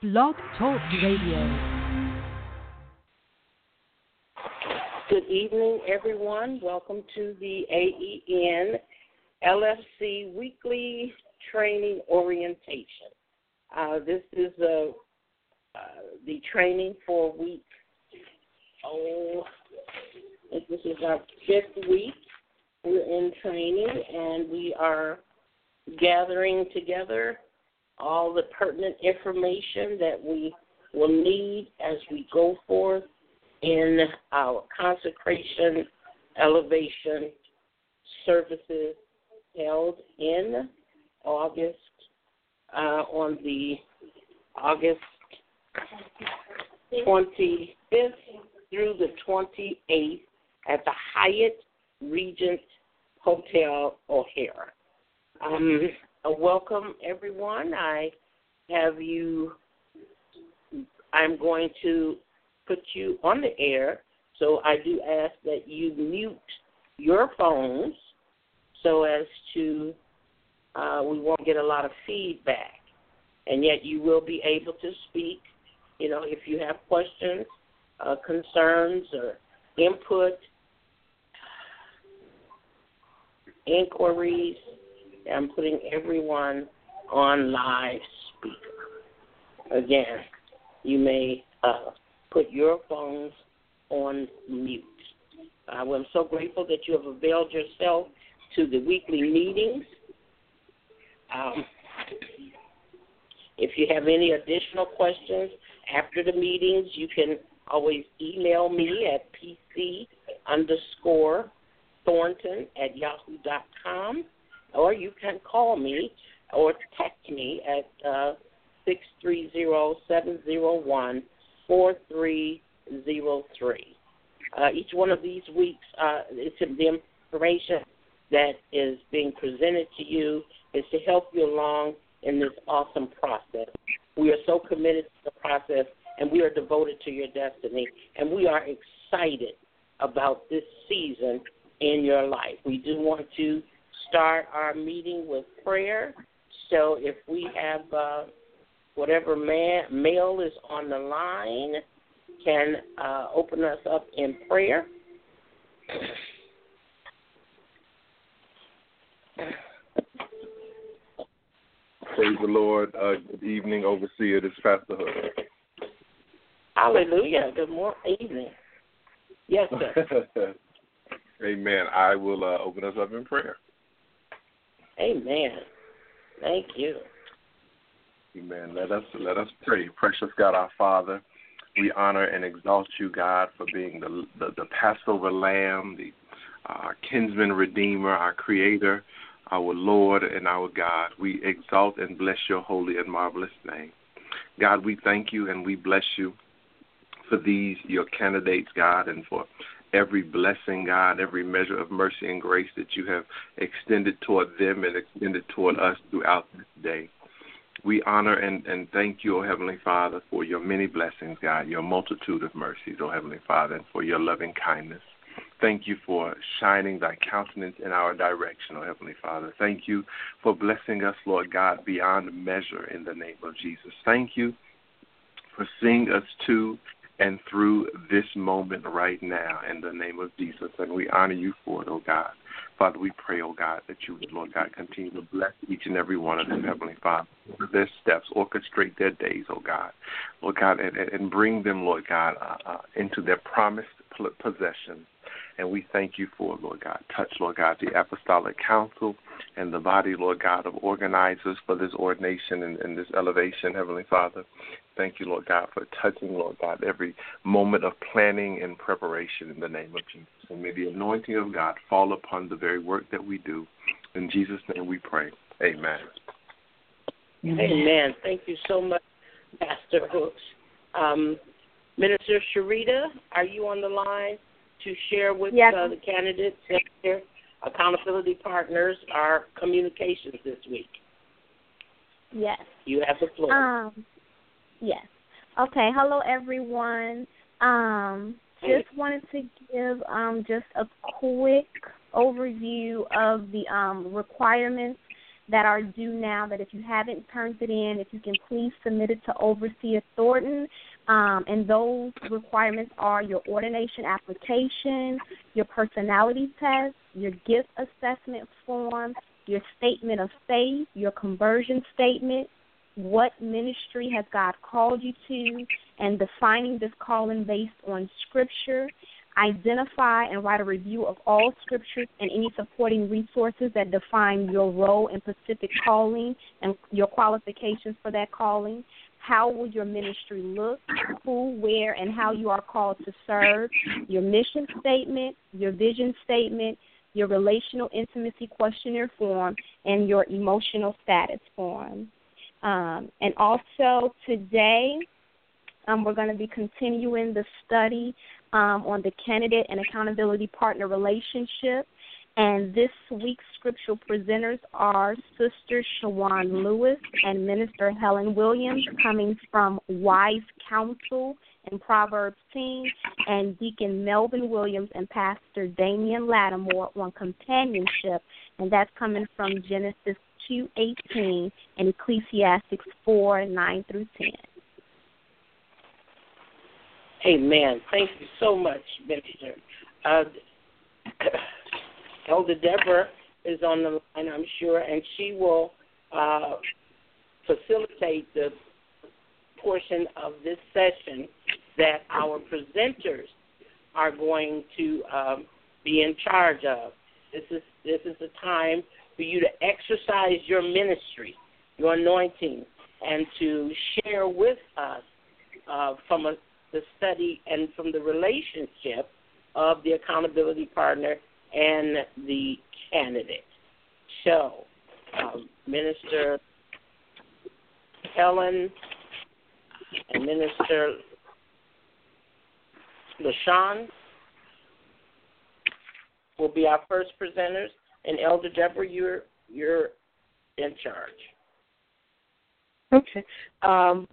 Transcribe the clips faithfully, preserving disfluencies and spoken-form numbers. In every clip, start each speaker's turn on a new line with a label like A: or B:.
A: Blog Talk Radio.
B: Good evening, everyone. Welcome to the A E N L F C Weekly Training Orientation. Uh, this is uh, uh, the training for week, oh, I think this is our fifth week. We're in training, and we are gathering together all the pertinent information that we will need as we go forth in our consecration elevation services held in August, uh, on the August twenty-fifth through the twenty-eighth at the Hyatt Regent Hotel O'Hare. Um, welcome, everyone. I have you, I'm going to put you on the air, so I do ask that you mute your phones so as to, uh, we won't get a lot of feedback, and yet you will be able to speak, you know, if you have questions, uh, concerns, or input, inquiries. I'm putting everyone on live speaker. Again, you may uh, put your phones on mute. Uh, I'm so grateful that you have availed yourself to the weekly meetings. Um, if you have any additional questions after the meetings, you can always email me at pc underscore thornton at yahoo dot com, or you can call me or text me at uh, six three zero, seven zero one, four three zero three. Uh, each one of these weeks, uh, it's the information that is being presented to you is to help you along in this awesome process. We are so committed to the process, and we are devoted to your destiny, and we are excited about this season in your life. We do want to start our meeting with prayer. So if we have uh, whatever man, male is on the line, can uh, open us up in prayer.
C: Praise the Lord. Uh, good evening, Overseer. This is Pastor Hood.
B: Hallelujah. Good morning, evening. Yes, sir.
C: Amen. I will uh, open us up in prayer.
B: Amen. Thank you.
C: Amen. Let us let us pray. Precious God, our Father, we honor and exalt you, God, for being the the, the Passover Lamb, the uh, kinsman redeemer, our Creator, our Lord, and our God. We exalt and bless your holy and marvelous name. God, we thank you and we bless you for these, your candidates, God, and for every blessing, God, every measure of mercy and grace that you have extended toward them and extended toward us throughout this day. We honor and, and thank you, O Heavenly Father, for your many blessings, God, your multitude of mercies, O Heavenly Father, and for your loving kindness. Thank you for shining thy countenance in our direction, O Heavenly Father. Thank you for blessing us, Lord God, beyond measure in the name of Jesus. Thank you for seeing us to and through this moment right now in the name of Jesus. And we honor you for it, oh God. Father, we pray, oh God, that you would, Lord God, continue to bless each and every one of them, Heavenly Father, their steps, orchestrate their days, oh God. Lord God, and, and bring them, Lord God, uh, uh, into their promised possession. And we thank you for, Lord God, touch, Lord God, the Apostolic Council and the body, Lord God, of organizers for this ordination and, and this elevation, Heavenly Father. Thank you, Lord God, for touching, Lord God, every moment of planning and preparation in the name of Jesus. And may the anointing of God fall upon the very work that we do. In Jesus' name we pray. Amen.
B: Amen. Thank you so much, Pastor Hooks. Um, Minister Sharita, are you on the line to share with
D: yes.
B: uh, the candidates and their accountability partners our communications this week?
D: Yes.
B: You have the floor.
D: Um, yes. Okay. Hello, everyone. Um, just wanted to give um, just a quick overview of the um, requirements that are due now, that if you haven't turned it in, if you can please submit it to Overseer Thornton. Um, and those requirements are your ordination application, your personality test, your gift assessment form, your statement of faith, your conversion statement, what ministry has God called you to, and defining this calling based on Scripture. Identify and write a review of all Scriptures and any supporting resources that define your role in specific calling and your qualifications for that calling. How will your ministry look, who, where, and how you are called to serve, your mission statement, your vision statement, your relational intimacy questionnaire form, and your emotional status form. Um, and also today, um, we're going to be continuing the study um, on the candidate and accountability partner relationship. And this week's scriptural presenters are Sister Shawan Lewis and Minister Helen Williams, coming from Wise Counsel in Proverbs ten, and Deacon Melvin Williams and Pastor Damian Lattimore on companionship, and that's coming from Genesis two eighteen and Ecclesiastes four nine through ten.
B: Amen. Thank you so much, Minister. Uh, Elder Deborah is on the line, I'm sure, and she will uh, facilitate the portion of this session that our presenters are going to um, be in charge of. This is this is the time for you to exercise your ministry, your anointing, and to share with us uh, from a, the study and from the relationship of the accountability partner and the candidate. So, um, Minister Helen and Minister LaShawn will be our first presenters, and Elder Deborah, you're you're in charge.
E: Okay. Um,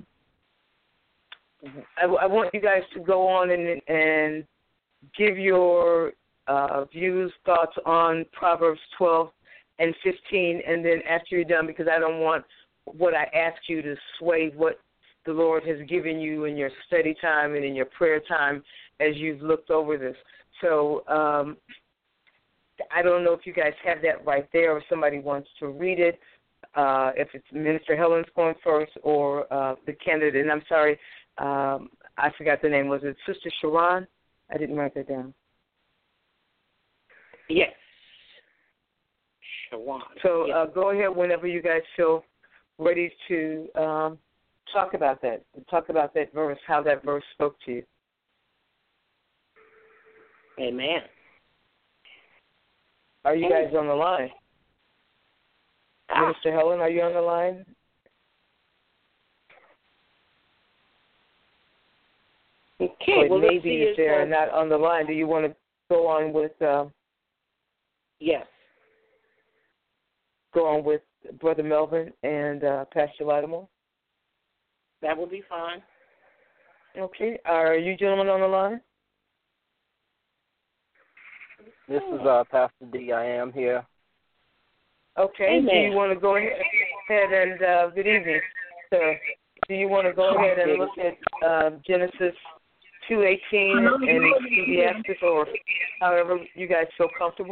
E: I, I want you guys to go on and, and give your uh, views, thoughts on Proverbs twelve and fifteen, and then after you're done, because I don't want what I ask you to sway what the Lord has given you in your study time and in your prayer time as you've looked over this. So um, I don't know if you guys have that right there or somebody wants to read it, uh, if it's Minister Helen's going first or uh, the candidate. And I'm sorry, um, I forgot the name. Was it Sister Sharon? I didn't write that down.
B: Yes. Shawan.
E: So
B: yes.
E: Uh, go ahead whenever you guys feel ready to um, talk about that. Talk about that verse, how that verse spoke to you.
B: Amen.
E: Are you guys on the line?
B: Ah.
E: Minister Helen, are you on the line?
B: Okay,
E: or
B: well,
E: maybe if they're
B: uh,
E: not on the line, do you want to go on with uh,
B: yes.
E: go on with Brother Melvin and uh, Pastor Lattimore?
B: That will be fine.
E: Okay. Are you gentlemen on the line?
F: This is uh, Pastor D. I am here.
E: Okay.
B: Amen.
E: Do you want to go ahead and, uh, good evening, sir. Do you want to go ahead and look at uh, Genesis two eighteen and Ecclesiastes, or however you guys feel comfortable?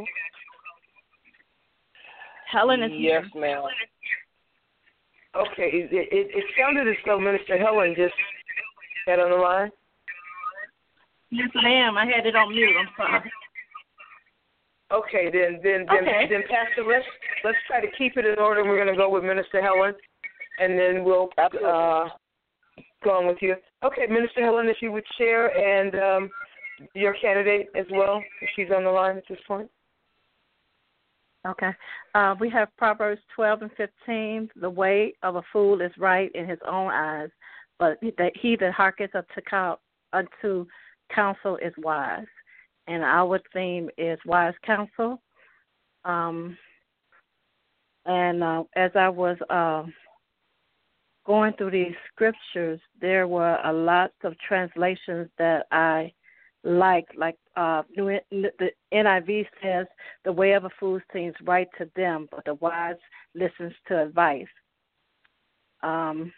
A: Helen is
F: Yes,
A: here.
F: ma'am.
E: Okay. It, it, it sounded as though Minister Helen just got on the line.
A: Yes, I am. I had it on mute. I'm sorry.
E: Okay, then then then,
A: Okay.
E: then Pastor, let's let's try to keep it in order. We're going to go with Minister Helen, and then we'll uh, go on with you. Okay, Minister Helen, if you would share, and um, your candidate as well, if she's on the line at this point.
A: Okay. Uh, we have Proverbs twelve and fifteen. The way of a fool is right in his own eyes, but that he that hearketh unto cow- unto counsel is wise. And our theme is wise counsel. Um, and uh, as I was uh, going through these scriptures, there were a lot of translations that I like like uh, New, the N I V says, the way of a fool seems right to them, but the wise listens to advice. Um,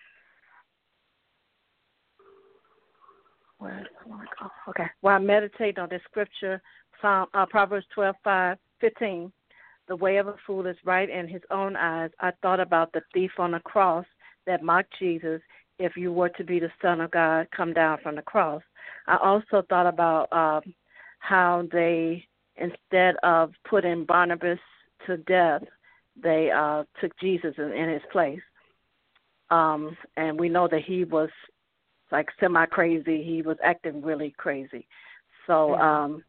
A: where, oh, okay. While I meditate on this scripture, Psalm, uh, Proverbs twelve, five, fifteen, the way of a fool is right in his own eyes. I thought about the thief on the cross that mocked Jesus. If you were to be the Son of God, come down from the cross. I also thought about um, how they, instead of putting Barnabas to death, they uh, took Jesus in, in his place. Um, and we know that he was like semi-crazy. He was acting really crazy. So, um,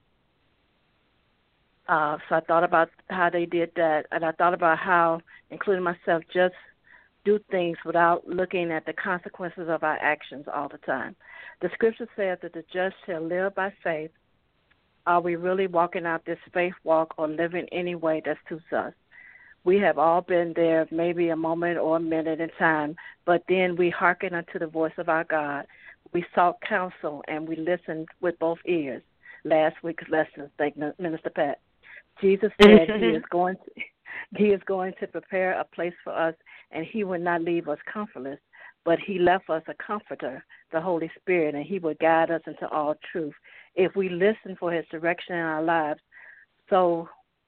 A: uh, so I thought about how they did that, and I thought about how, including myself, just do things without looking at the consequences of our actions all the time. The scripture says that the just shall live by faith. Are we really walking out this faith walk or living any way that suits us? We have all been there, maybe a moment or a minute in time, but then we hearken unto the voice of our God. We sought counsel and we listened with both ears. Last week's lesson, thank Minister Pat. Jesus said he is going to, he is going to prepare a place for us, and he will not leave us comfortless, but he left us a comforter, the Holy Spirit, and he will guide us into all truth if we listen for his direction in our lives. So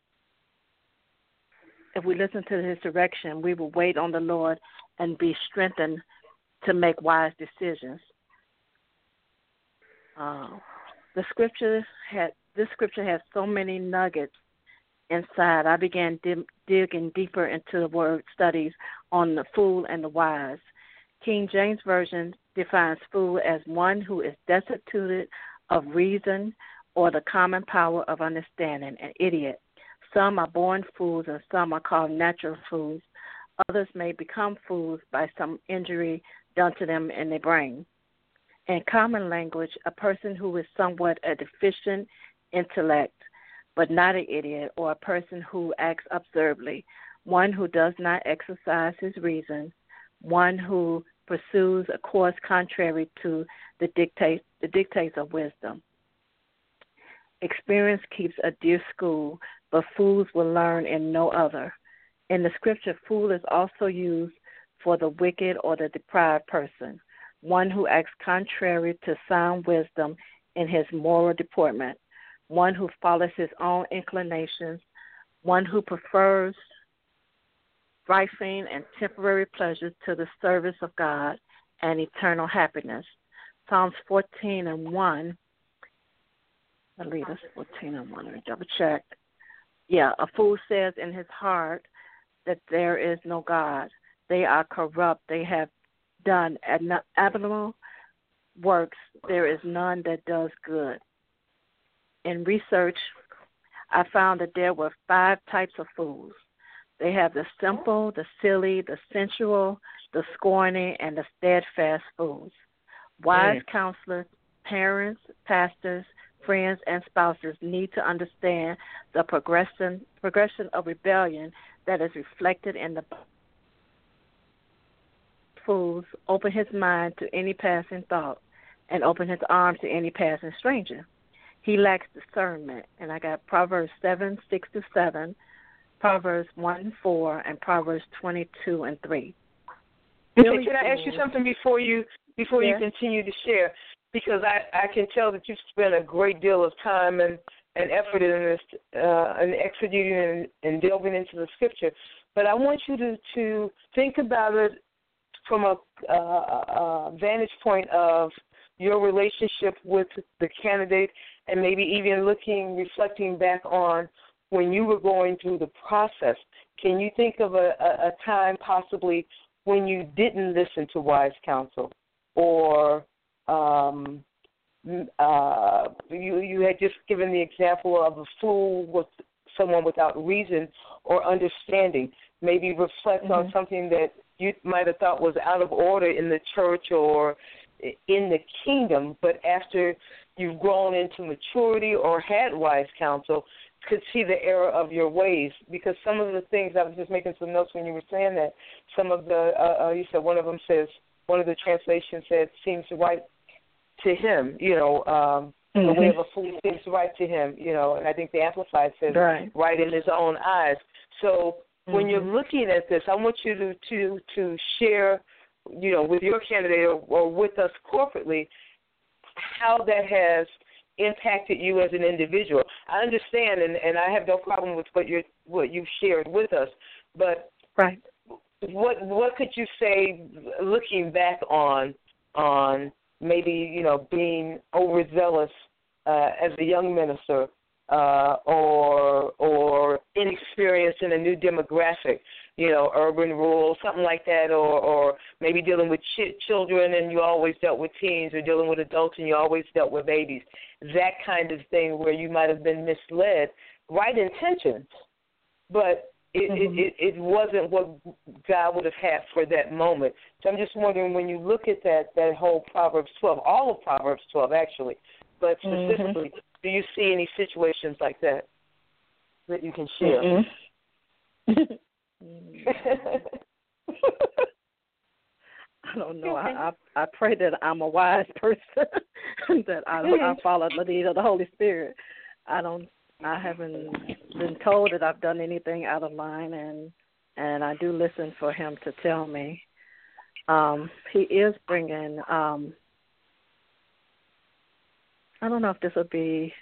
A: if we listen to his direction, we will wait on the Lord and be strengthened to make wise decisions. Uh, the scripture had this scripture has so many nuggets inside. I began dim, digging deeper into the word studies on the fool and the wise. King James Version defines fool as one who is destitute of reason or the common power of understanding, an idiot. Some are born fools and some are called natural fools. Others may become fools by some injury done to them in their brain. In common language, a person who is somewhat a deficient intellect but not an idiot, or a person who acts absurdly, one who does not exercise his reason, one who pursues a course contrary to the dictate, the dictates of wisdom. Experience keeps a dear school, but fools will learn in no other. In the scripture, fool is also used for the wicked or the deprived person, one who acts contrary to sound wisdom in his moral deportment, one who follows his own inclinations, one who prefers trifling and temporary pleasures to the service of God and eternal happiness. Psalms fourteen and one. I believe it's fourteen and one. Let me double check. Yeah, a fool says in his heart that there is no God. They are corrupt. They have done abominable works. There is none that does good. In research, I found that there were five types of fools. They have the simple, the silly, the sensual, the scorning, and the steadfast fools. Wise mm. counselors, parents, pastors, friends, and spouses need to understand the progression progression of rebellion that is reflected in the fools. Open his mind to any passing thought and open his arms to any passing stranger. He lacks discernment. And I got Proverbs seven, six to seven, Proverbs one, four, and Proverbs twenty-two and three.
E: Okay, can I ask you something before you before
A: yeah.
E: you continue to share? Because I, I can tell that you've spent a great deal of time and, and effort in this, uh, in exegeting and, and delving into the scripture. But I want you to, to think about it from a, uh, a vantage point of your relationship with the candidate, and maybe even looking, reflecting back on when you were going through the process. Can you think of a, a, a time possibly when you didn't listen to wise counsel, or um, uh, you, you had just given the example of a fool with someone without reason or understanding? Maybe reflect mm-hmm. on something that you might have thought was out of order in the church or in the kingdom, but after you've grown into maturity or had wise counsel, could see the error of your ways. Because some of the things, I was just making some notes when you were saying that, some of the, uh, uh, you said one of them says, one of the translations said, seems right to him, you know, um, Mm-hmm. The way of
A: Mm-hmm.
E: a fool seems right to him, you know, and I think the Amplified says
A: Right.
E: right in his own eyes. So when
A: Mm-hmm.
E: you're looking at this, I want you to, to, to share, you know, with your candidate or, or with us corporately how that has impacted you as an individual. I understand, and, and I have no problem with what you what you've shared with us, but
A: right.
E: what what could you say, looking back on on maybe, you know, being overzealous uh, as a young minister, uh, or or inexperienced in a new demographic, you know, urban, rural, something like that, or, or maybe dealing with ch- children and you always dealt with teens, or dealing with adults and you always dealt with babies, that kind of thing where you might have been misled, right intentions, but it, mm-hmm. it, it, it wasn't what God would have had for that moment. So I'm just wondering, when you look at that, that whole Proverbs twelve, all of Proverbs twelve actually, but specifically, mm-hmm. do you see any situations like that that you can share?
A: Mm-hmm. I don't know. I, I I pray that I'm a wise person, that I, I follow the lead of the Holy Spirit. I don't. I haven't been told that I've done anything out of line, and and I do listen for Him to tell me. Um, he is bringing. Um, I don't know if this would be.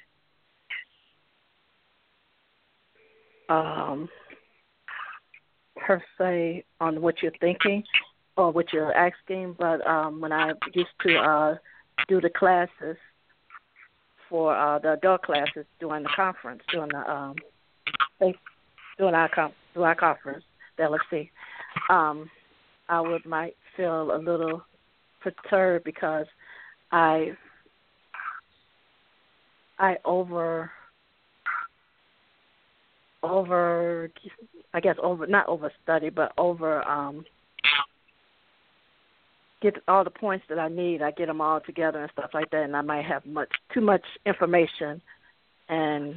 A: Um, per se on what you're thinking or what you're asking, but um, when I used to uh, do the classes for uh, the adult classes during the conference, during the um, during our com- during our conference, the L F C, um, I would might feel a little perturbed because I I over. over I guess over not over study but over um get all the points that I need. I get them all together and stuff like that, and I might have much too much information, and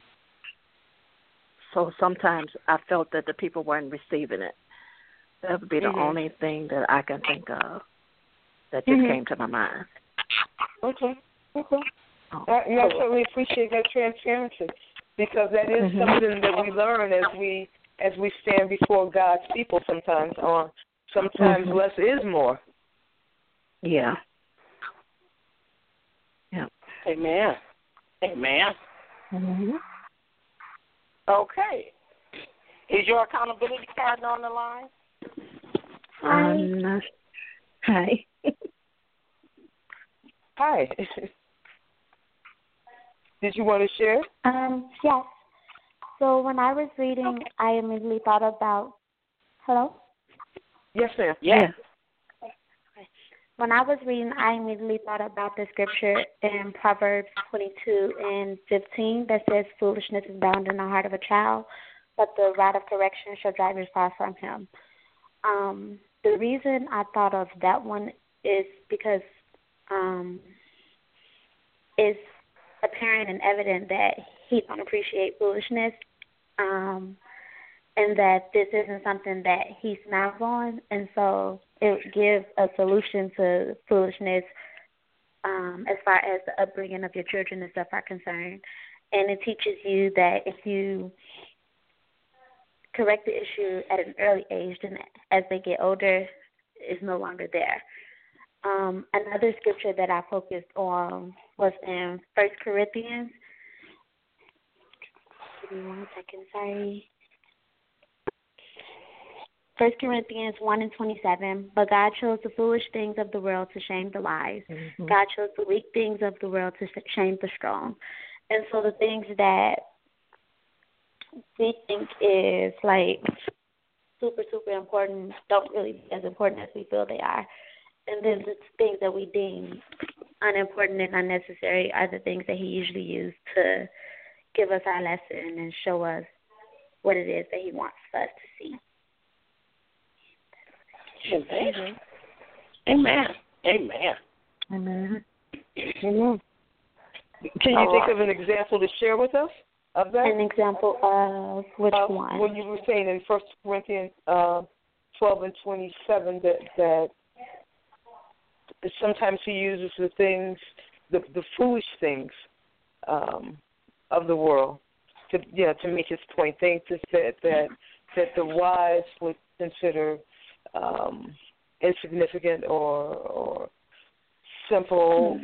A: so sometimes I felt that the people weren't receiving it. That would be the mm-hmm. only thing that I can think of that just mm-hmm. came to my mind.
E: Okay. Okay. Oh. I, I certainly appreciate that transparency, because that is mm-hmm. something that we learn as we as we stand before God's people sometimes on. Sometimes mm-hmm. less is more.
A: Yeah. Yeah.
B: Amen. Amen.
A: Mm-hmm.
B: Okay. Is your accountability partner on the line?
A: Hi. Um, hi.
E: Hi. Did you want to share?
G: Um, yes. So when I was reading, I immediately thought about. Hello?
E: Yes, ma'am.
B: Yes.
G: When I was reading, I immediately thought about the scripture in Proverbs twenty-two and fifteen that says, "Foolishness is bound in the heart of a child, but the rod of correction shall drive it far from him." Um, the reason I thought of that one is because um, it's apparent and evident that he don't appreciate foolishness, um, and that this isn't something that he smiles on, and so it gives a solution to foolishness um, as far as the upbringing of your children and stuff are concerned. And it teaches you that if you correct the issue at an early age, then as they get older, it's no longer there. Um, another scripture that I focused on was in First Corinthians. Give me one second, sorry. First Corinthians one and twenty-seven, but God chose the foolish things of the world to shame the wise. Mm-hmm. God chose the weak things of the world to shame the strong. And so the things that we think is like super, super important don't really be as important as we feel they are. And then the things that we deem unimportant and unnecessary are the things that he usually used to give us our lesson and show us what it is that he wants us to see.
B: Amen. Amen. Amen.
A: Amen.
E: Amen. Can you All think right. of an example to share with us of that?
G: An example of which uh, one?
E: When you were saying in First Corinthians uh, twelve and twenty-seven that that sometimes he uses the things the the foolish things um, of the world. To yeah, to make his point, things that that that the wise would consider um, insignificant or or simple.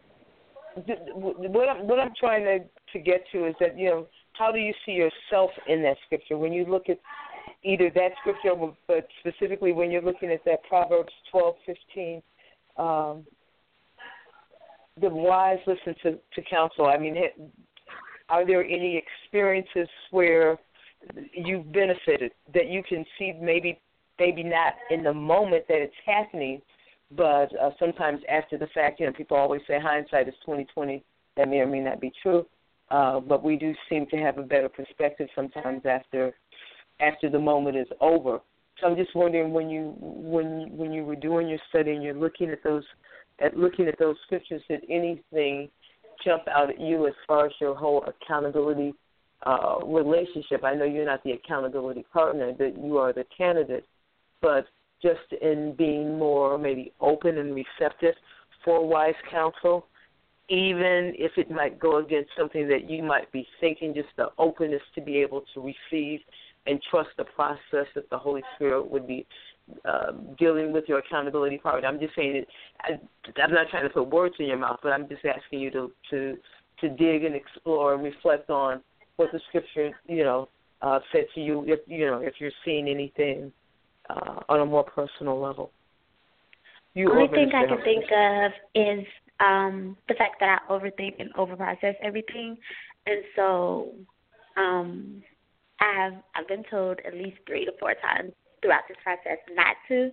E: What I'm what I'm trying to, to get to is that, you know, how do you see yourself in that scripture when you look at either that scripture, but specifically when you're looking at that Proverbs twelve fifteen. Um, the wise listen to, to counsel. I mean, are there any experiences where you've benefited that you can see, maybe maybe not in the moment that it's happening, but uh, sometimes after the fact? You know, people always say hindsight is twenty twenty. That may or may not be true, uh, but we do seem to have a better perspective sometimes after after the moment is over. So I'm just wondering, when you when when you were doing your study and you're looking at those at looking at those scriptures, did anything jump out at you as far as your whole accountability uh, relationship? I know you're not the accountability partner, that you are the candidate, but just in being more maybe open and receptive for wise counsel, even if it might go against something that you might be thinking, just the openness to be able to receive and trust the process that the Holy Spirit would be uh, dealing with your accountability partner. I'm just saying it. I, I'm not trying to put words in your mouth, but I'm just asking you to to, to dig and explore and reflect on what the Scripture, you know, uh, said to you. If you know, if you're seeing anything uh, on a more personal level.
G: The only thing I can think of is um, the fact that I overthink and overprocess everything, and so um, I have I've been told at least three to four times throughout this process not to.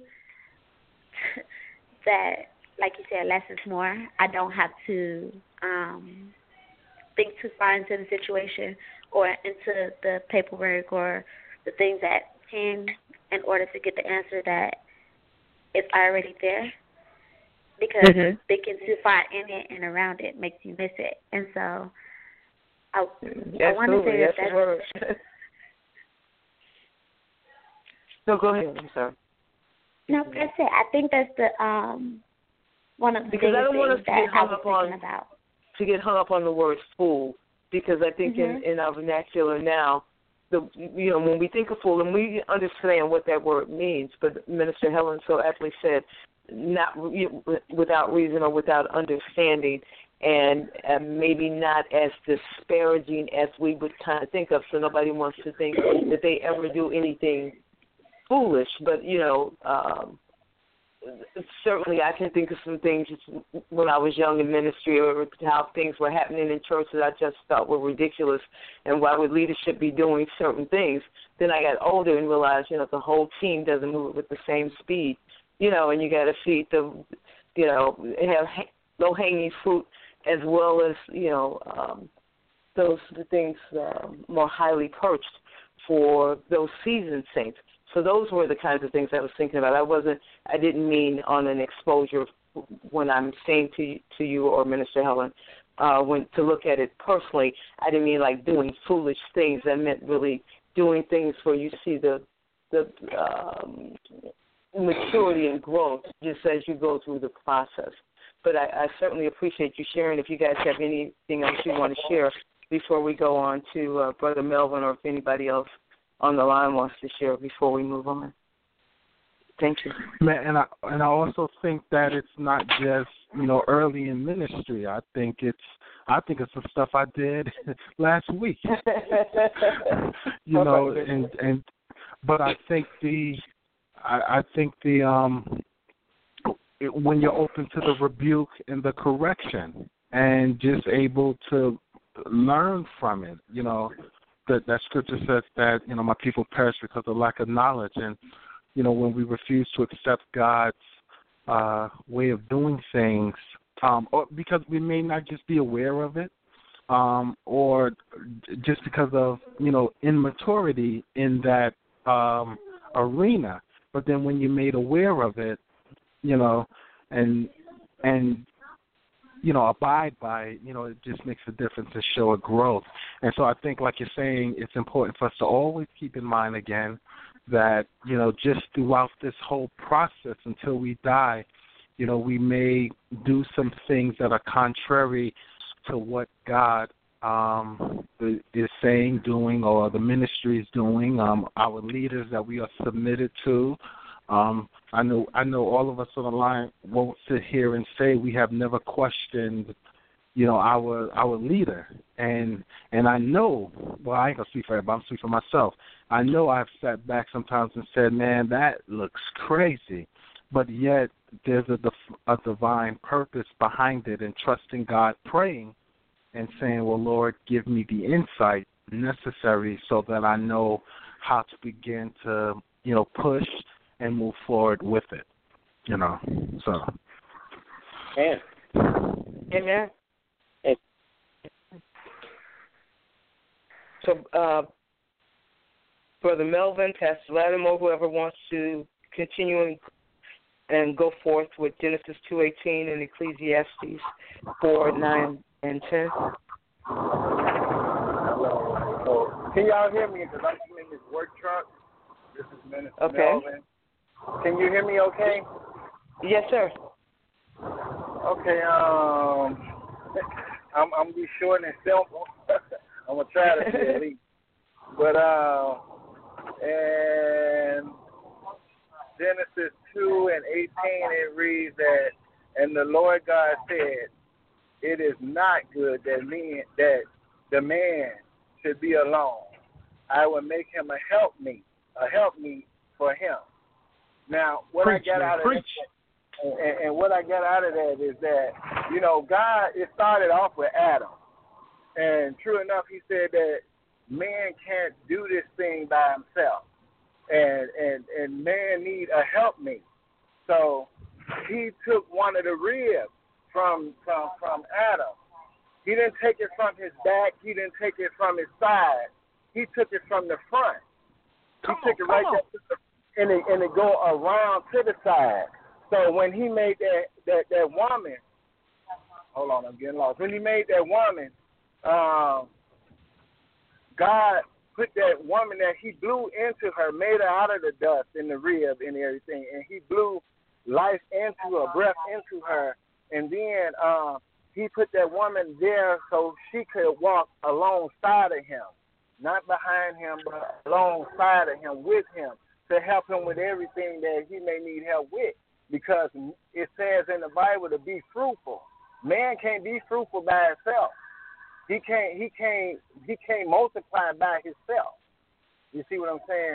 G: That, like you said, less is more. I don't have to um, think too far into the situation or into the paperwork or the things that can, in order to get the answer that is already there. Because mm-hmm. thinking too far in it and around it makes you miss it. And so I, I want to say that that's...
E: No, go ahead. I'm sorry.
G: No, that's it. I think that's the um one of the
E: because I don't want us to
G: get
E: hung up on
G: about.
E: to get hung up on the word fool, because I think mm-hmm. in, in our vernacular now, the you know when we think of fool, and we understand what that word means, but Minister Helen so aptly said, not without reason or without understanding, and uh, maybe not as disparaging as we would kind of think of. So nobody wants to think that they ever do anything foolish, but, you know, um, certainly I can think of some things when I was young in ministry, or how things were happening in church that I just thought were ridiculous, and why would leadership be doing certain things? Then I got older and realized, you know, the whole team doesn't move with the same speed, you know, and you got to feed the, you know, have low-hanging fruit as well as, you know, um, those the things uh, more highly perched for those seasoned saints. So those were the kinds of things I was thinking about. I wasn't, I didn't mean on an exposure when I'm saying to to you or Minister Helen, uh, when to look at it personally. I didn't mean like doing foolish things. I meant really doing things where you see the the um, maturity and growth just as you go through the process. But I, I certainly appreciate you sharing. If you guys have anything else you want to share before we go on to uh, Brother Melvin, or if anybody else on the line wants to share before we move on. Thank you.
H: Man, and I and I also think that it's not just, you know, early in ministry. I think it's I think it's the stuff I did last week. you know, and and but I think the I, I think the um it, when you're open to the rebuke and the correction and just able to learn from it, you know. That, that scripture says that, you know, my people perish because of lack of knowledge. And, you know, when we refuse to accept God's uh, way of doing things, um, or because we may not just be aware of it, um, or just because of, you know, immaturity in that um, arena. But then when you're made aware of it, you know, and and you know, abide by it, you know, it just makes a difference to show a growth. And so I think, like you're saying, it's important for us to always keep in mind again that, you know, just throughout this whole process until we die, you know, we may do some things that are contrary to what God um, is saying, doing, or the ministry is doing, um, our leaders that we are submitted to. Um, I know I know all of us on the line won't sit here and say we have never questioned, you know, our our leader. And and I know, well, I ain't going to speak for everybody, I'm speaking for myself. I know I've sat back sometimes and said, man, that looks crazy. But yet there's a, a divine purpose behind it, and trusting God, praying and saying, well, Lord, give me the insight necessary so that I know how to begin to, you know, push and move forward with it, you know. So.
B: Amen.
E: Amen. So, uh, Brother Melvin, Pastor Lattimore, whoever wants to continue and, and go forth with Genesis two eighteen and Ecclesiastes four, nine, and ten.
I: Hello. So, can y'all hear me? Because I'm in this work truck. This is Minister
E: Okay.
I: Melvin. Can you hear me okay?
E: Yes, sir.
I: Okay, um, I'm, I'm going to be short and simple. I'm going to try to be at least. But, uh, in Genesis two and eighteen, it reads that, and the Lord God said, it is not good that men, that the man should be alone. I will make him a helpmeet, a helpmeet for him. Now, what
H: Preach,
I: I got
H: man,
I: out of
H: preach.
I: that, and, and what I got out of that is that, you know, God, it started off with Adam. And true enough, he said that man can't do this thing by himself. And and, and man need a helpmate. So he took one of the ribs from, from, from Adam. He didn't take it from his back. He didn't take it from his side. He took it from the front. He
H: Come
I: took
H: on,
I: it right
H: come
I: there to the And it, and it go around to the side. So when he made that, that, that woman, hold on, I'm getting lost. When he made that woman, um, God put that woman that he blew into her, made her out of the dust and the rib and everything, and he blew life into her, breath into her, and then uh, he put that woman there so she could walk alongside of him, not behind him, but alongside of him, with him, to help him with everything that he may need help with, because it says in the Bible to be fruitful. Man can't be fruitful by himself. He can't. He can't. He can't multiply by himself. You see what I'm saying?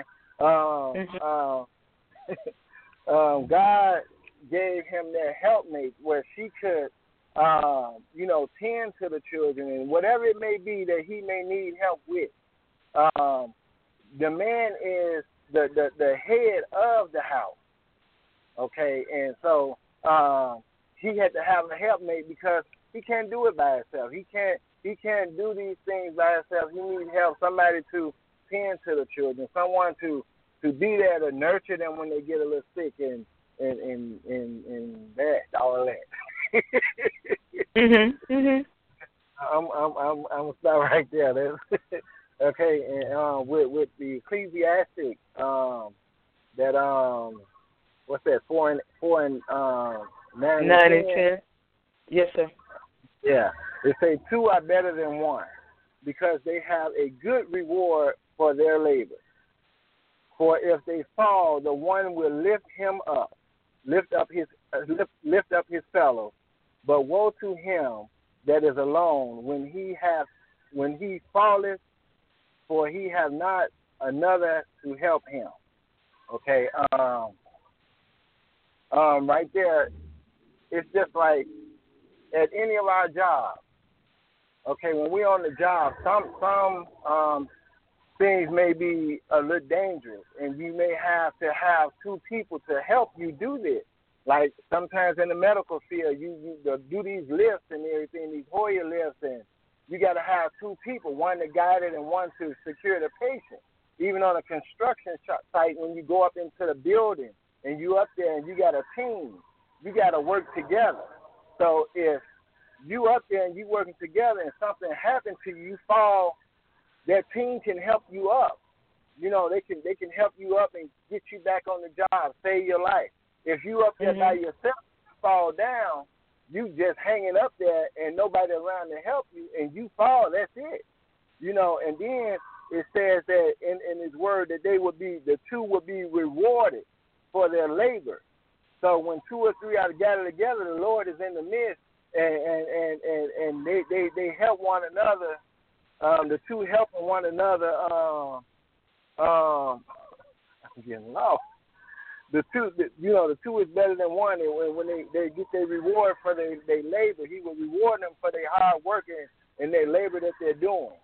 I: Um, uh, um, God gave him that helpmate where she could, um, you know, tend to the children and whatever it may be that he may need help with. Um, the man is the, the, the head of the house, okay? And so um, he had to have a helpmate because he can't do it by himself. He can't he can't do these things by himself. He needs help, somebody to tend to the children, someone to, to be there to nurture them when they get a little sick and and and and, and that all that.
E: mhm. Mhm.
I: I'm I'm I'm I'm gonna stop right there. That's okay, and um, with with the Ecclesiastic, um, that um, what's that? Four and four and um, nine,
E: Nine
I: and
E: and ten. Yes, sir.
I: Yeah, they say two are better than one because they have a good reward for their labor. For if they fall, the one will lift him up, lift up his uh, lift, lift up his fellow. But woe to him that is alone when he have when he falleth, for he have not another to help him. Okay, um, um, right there, it's just like at any of our jobs. Okay, when we're on the job, some some um, things may be a little dangerous, and you may have to have two people to help you do this. Like sometimes in the medical field, you, you do these lifts and everything, these Hoyer lifts, and you got to have two people, one to guide it and one to secure the patient. Even on a construction site, when you go up into the building and you up there and you got a team, you got to work together. So if you up there and you working together and something happened to you, you fall, that team can help you up. You know, they can they can help you up and get you back on the job, save your life. If you up there mm-hmm. by yourself, fall down, you just hanging up there and nobody around to help you, and you fall. That's it. You know, and then it says that in, in his word that they would be, the two would be rewarded for their labor. So when two or three are gathered together, the Lord is in the midst, and and, and, and, and they, they, they help one another. Um, the two helping one another. Um, um, I'm getting lost. The two, the, you know, the two is better than one. And when, when they, they get their reward for their, their labor, he will reward them for their hard work and, and their labor that they're doing.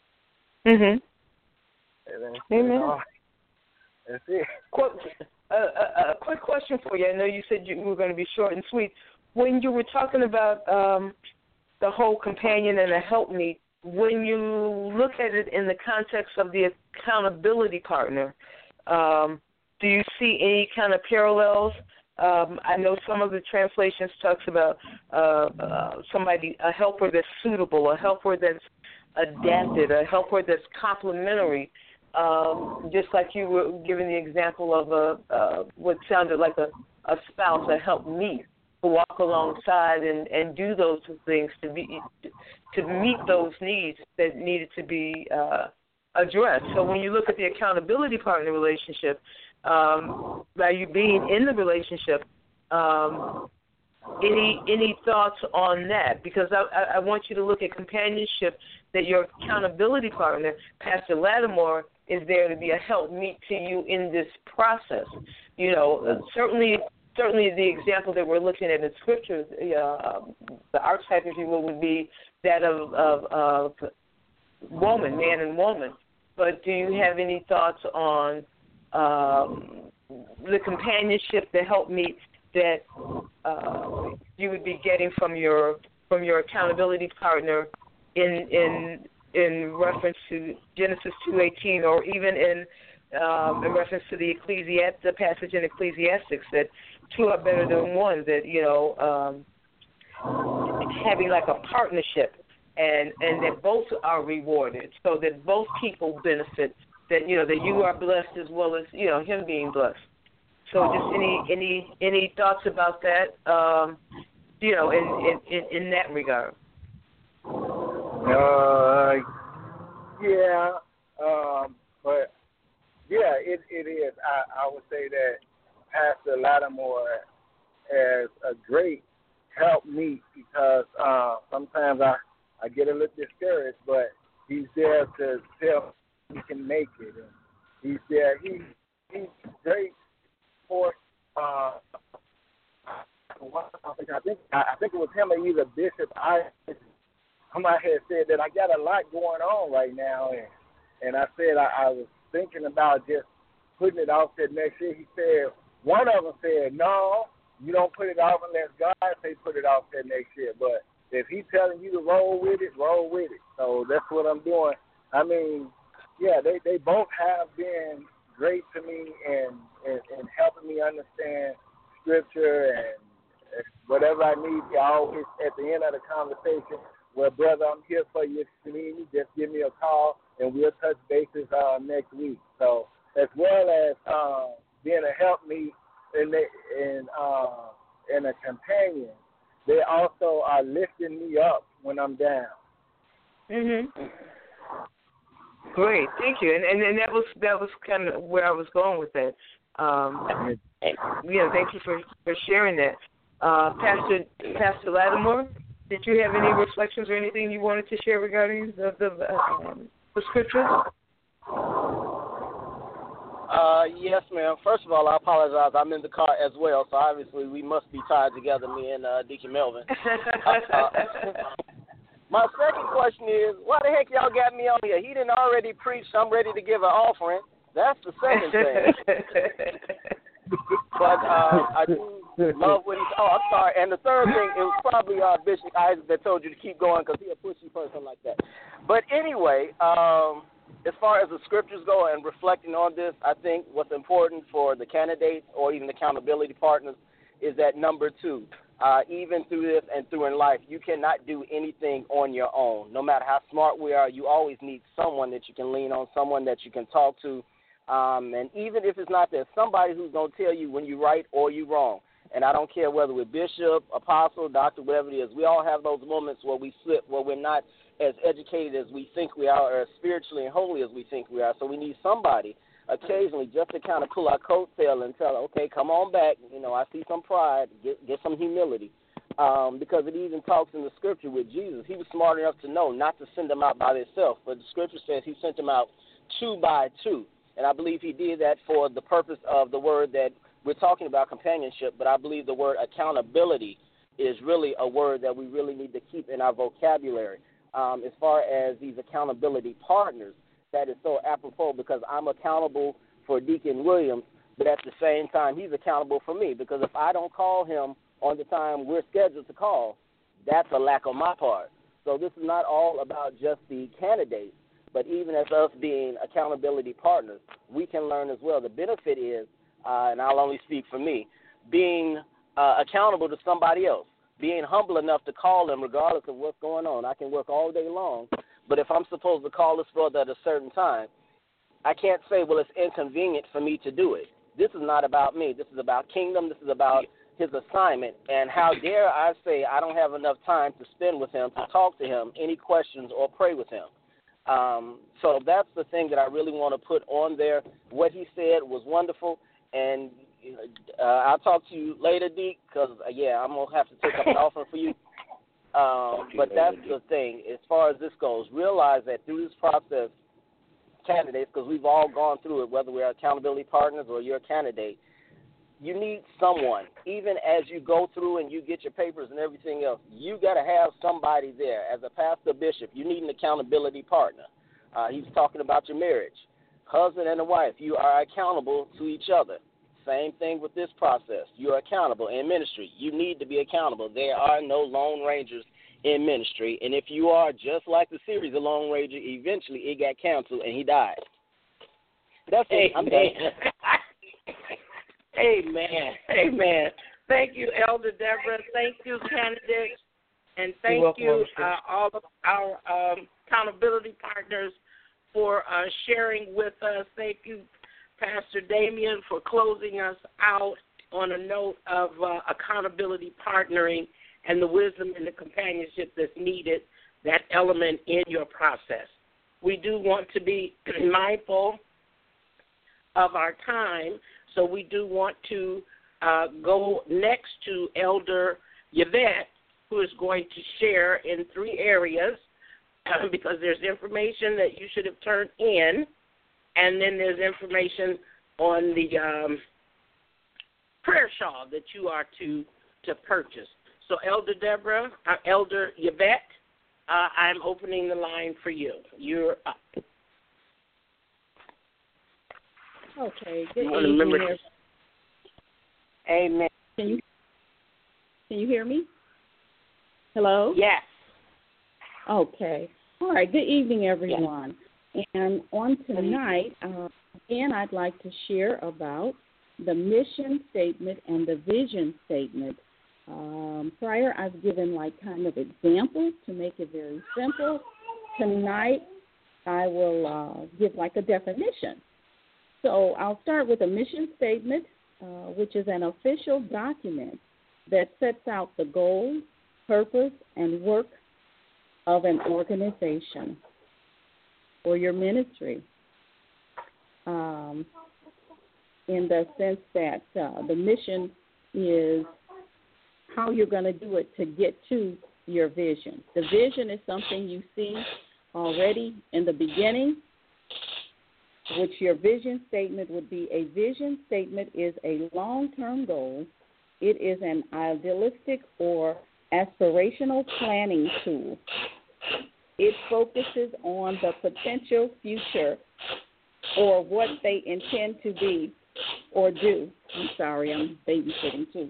E: Mhm.
I: That's,
E: Amen.
I: That's, that's it.
E: Quick, uh, a, a quick question for you. I know you said you were going to be short and sweet. When you were talking about um, the whole companion and a helpmeet, when you look at it in the context of the accountability partner, um, do you see any kind of parallels? Um, I know some of the translations talks about uh, uh, somebody, a helper that's suitable, a helper that's adapted, a helper that's complementary. Um, just like you were giving the example of a uh, what sounded like a, a spouse, a helpmeet, to walk alongside and, and do those things to be to meet those needs that needed to be uh, addressed. So when you look at the accountability partner relationship, um, by you being in the relationship, um, any any thoughts on that? Because I, I want you to look at companionship, that your accountability partner, Pastor Lattimore, is there to be a helpmeet to you in this process. You know, certainly certainly the example that we're looking at in Scripture, uh, the archetype, if you will, would be that of, of, of woman, man and woman. But do you have any thoughts on um, the companionship, the helpmeet that uh, you would be getting from your from your accountability partner in in in reference to Genesis two eighteen, or even in um, in reference to the Ecclesiastes, the passage in Ecclesiastics that two are better than one, that, you know, um, having like a partnership, and, and that both are rewarded, so that both people benefit, that, you know, that you are blessed as well as, you know, him being blessed. So just any any any thoughts about that, um, you know, in, in, in that regard?
I: Uh, yeah, um, but yeah, it it is. I, I would say that Pastor Lattimore has a great helpmeet, because uh, sometimes I, I get a little discouraged, but he's there to tell me he can make it. And he's there. He he's great for. Uh, I think I think it was him or either Bishop I. Somebody had said that I got a lot going on right now, and and I said I, I was thinking about just putting it off till next year. He said, one of them said, no, you don't put it off unless God say put it off till next year. But if he's telling you to roll with it, roll with it. So that's what I'm doing. I mean, yeah, they, they both have been great to me in, in, in helping me understand Scripture, and whatever I need, I always at the end of the conversation, well, brother, I'm here for you. If you need me, just give me a call, and we'll touch bases uh, next week. So as well as uh, being a helpmeet and, and, uh, and a companion, they also are lifting me up when I'm down.
E: Mhm. Great, thank you. And, and and that was that was kind of where I was going with that. Um, yeah, thank you for, for sharing that. Uh, Pastor Pastor Lattimore, did you have any reflections or anything you wanted to share regarding the the, um, the scriptures?
F: Uh, yes, ma'am. First of all, I apologize. I'm in the car as well, so obviously we must be tied together, me and uh, Deacon Melvin. uh, my second question is, why the heck y'all got me on here? He didn't already preach, I'm ready to give an offering. That's the second thing. But uh, I do love what he's. Oh, I'm sorry. And the third thing, it was probably uh, Bishop Isaac that told you to keep going, because he's a pushy person like that. But anyway, um, as far as the scriptures go and reflecting on this, I think what's important for the candidates or even accountability partners is that number two. Uh, even through this and through in life, you cannot do anything on your own. No matter how smart we are, you always need someone that you can lean on, someone that you can talk to. Um, and even if it's not there, somebody who's going to tell you when you're right or you're wrong. And I don't care whether we're bishop, apostle, doctor, whatever it is. We all have those moments where we slip, where we're not as educated as we think we are or as spiritually and holy as we think we are. So we need somebody occasionally just to kind of pull our coattail and tell, okay, come on back. You know, I see some pride. Get, get some humility. Um, because it even talks in the scripture with Jesus. He was smart enough to know not to send them out by themselves. But the scripture says he sent them out two by two. And I believe he did that for the purpose of the word that we're talking about, companionship, but I believe the word accountability is really a word that we really need to keep in our vocabulary. Um, as far as these accountability partners, that is so apropos because I'm accountable for Deacon Williams, but at the same time, he's accountable for me because if I don't call him on the time we're scheduled to call, that's a lack on my part. So this is not all about just the candidates, but even as us being accountability partners, we can learn as well. The benefit is, Uh, and I'll only speak for me, being uh, accountable to somebody else, being humble enough to call them regardless of what's going on. I can work all day long, but if I'm supposed to call this brother at a certain time, I can't say, well, it's inconvenient for me to do it. This is not about me. This is about kingdom. This is about his assignment, and how dare I say I don't have enough time to spend with him, to talk to him, any questions, or pray with him. Um, so that's the thing that I really want to put on there. What he said was wonderful. And uh, I'll talk to you later, Deke, because, uh, yeah, I'm going to have to take up an offering for you. Um, but that's the thing. As far as this goes, realize that through this process, candidates, because we've all gone through it, whether we're accountability partners or you're a candidate, you need someone. Even as you go through and you get your papers and everything else, you got to have somebody there. As a pastor bishop, you need an accountability partner. Uh, he's talking about your marriage. Husband and a wife, you are accountable to each other. Same thing with this process. You're accountable in ministry. You need to be accountable. There are no Lone Rangers in ministry. And if you are, just like the series The Lone Ranger, eventually it got canceled and he died. That's it. I'm done.
B: Amen. Amen. Thank you, Elder Deborah. Thank you, candidates. And thank
E: welcome,
B: you, uh, all of our um, accountability partners, for uh, sharing with us. Thank you, Pastor Damien, for closing us out on a note of uh, accountability partnering and the wisdom and the companionship that's needed, that element in your process. We do want to be mindful of our time, so we do want to uh, go next to Elder Yvette, who is going to share in three areas, because there's information that you should have turned in, and then there's information on the um, prayer shawl that you are to to purchase. So, Elder Deborah, uh, Elder Yvette, uh, I'm opening the line for you. You're up.
J: Okay. Good
B: You
J: evening.
B: remember- Amen.
J: Can you can you hear me? Hello?
B: Yes.
J: Okay. All right. Good evening, everyone. Yes. And on tonight, uh, again, I'd like to share about the mission statement and the vision statement. Um, prior, I've given like kind of examples to make it very simple. Tonight, I will uh, give like a definition. So I'll start with a mission statement, uh, which is an official document that sets out the goals, purpose, and work of an organization or your ministry, um, in the sense that uh, the mission is how you're going to do it to get to your vision. The vision is something you see already in the beginning, which your vision statement would be. A vision statement is a long-term goal. It is an idealistic or aspirational planning tool. It focuses on the potential future or what they intend to be or do. I'm sorry, I'm babysitting too.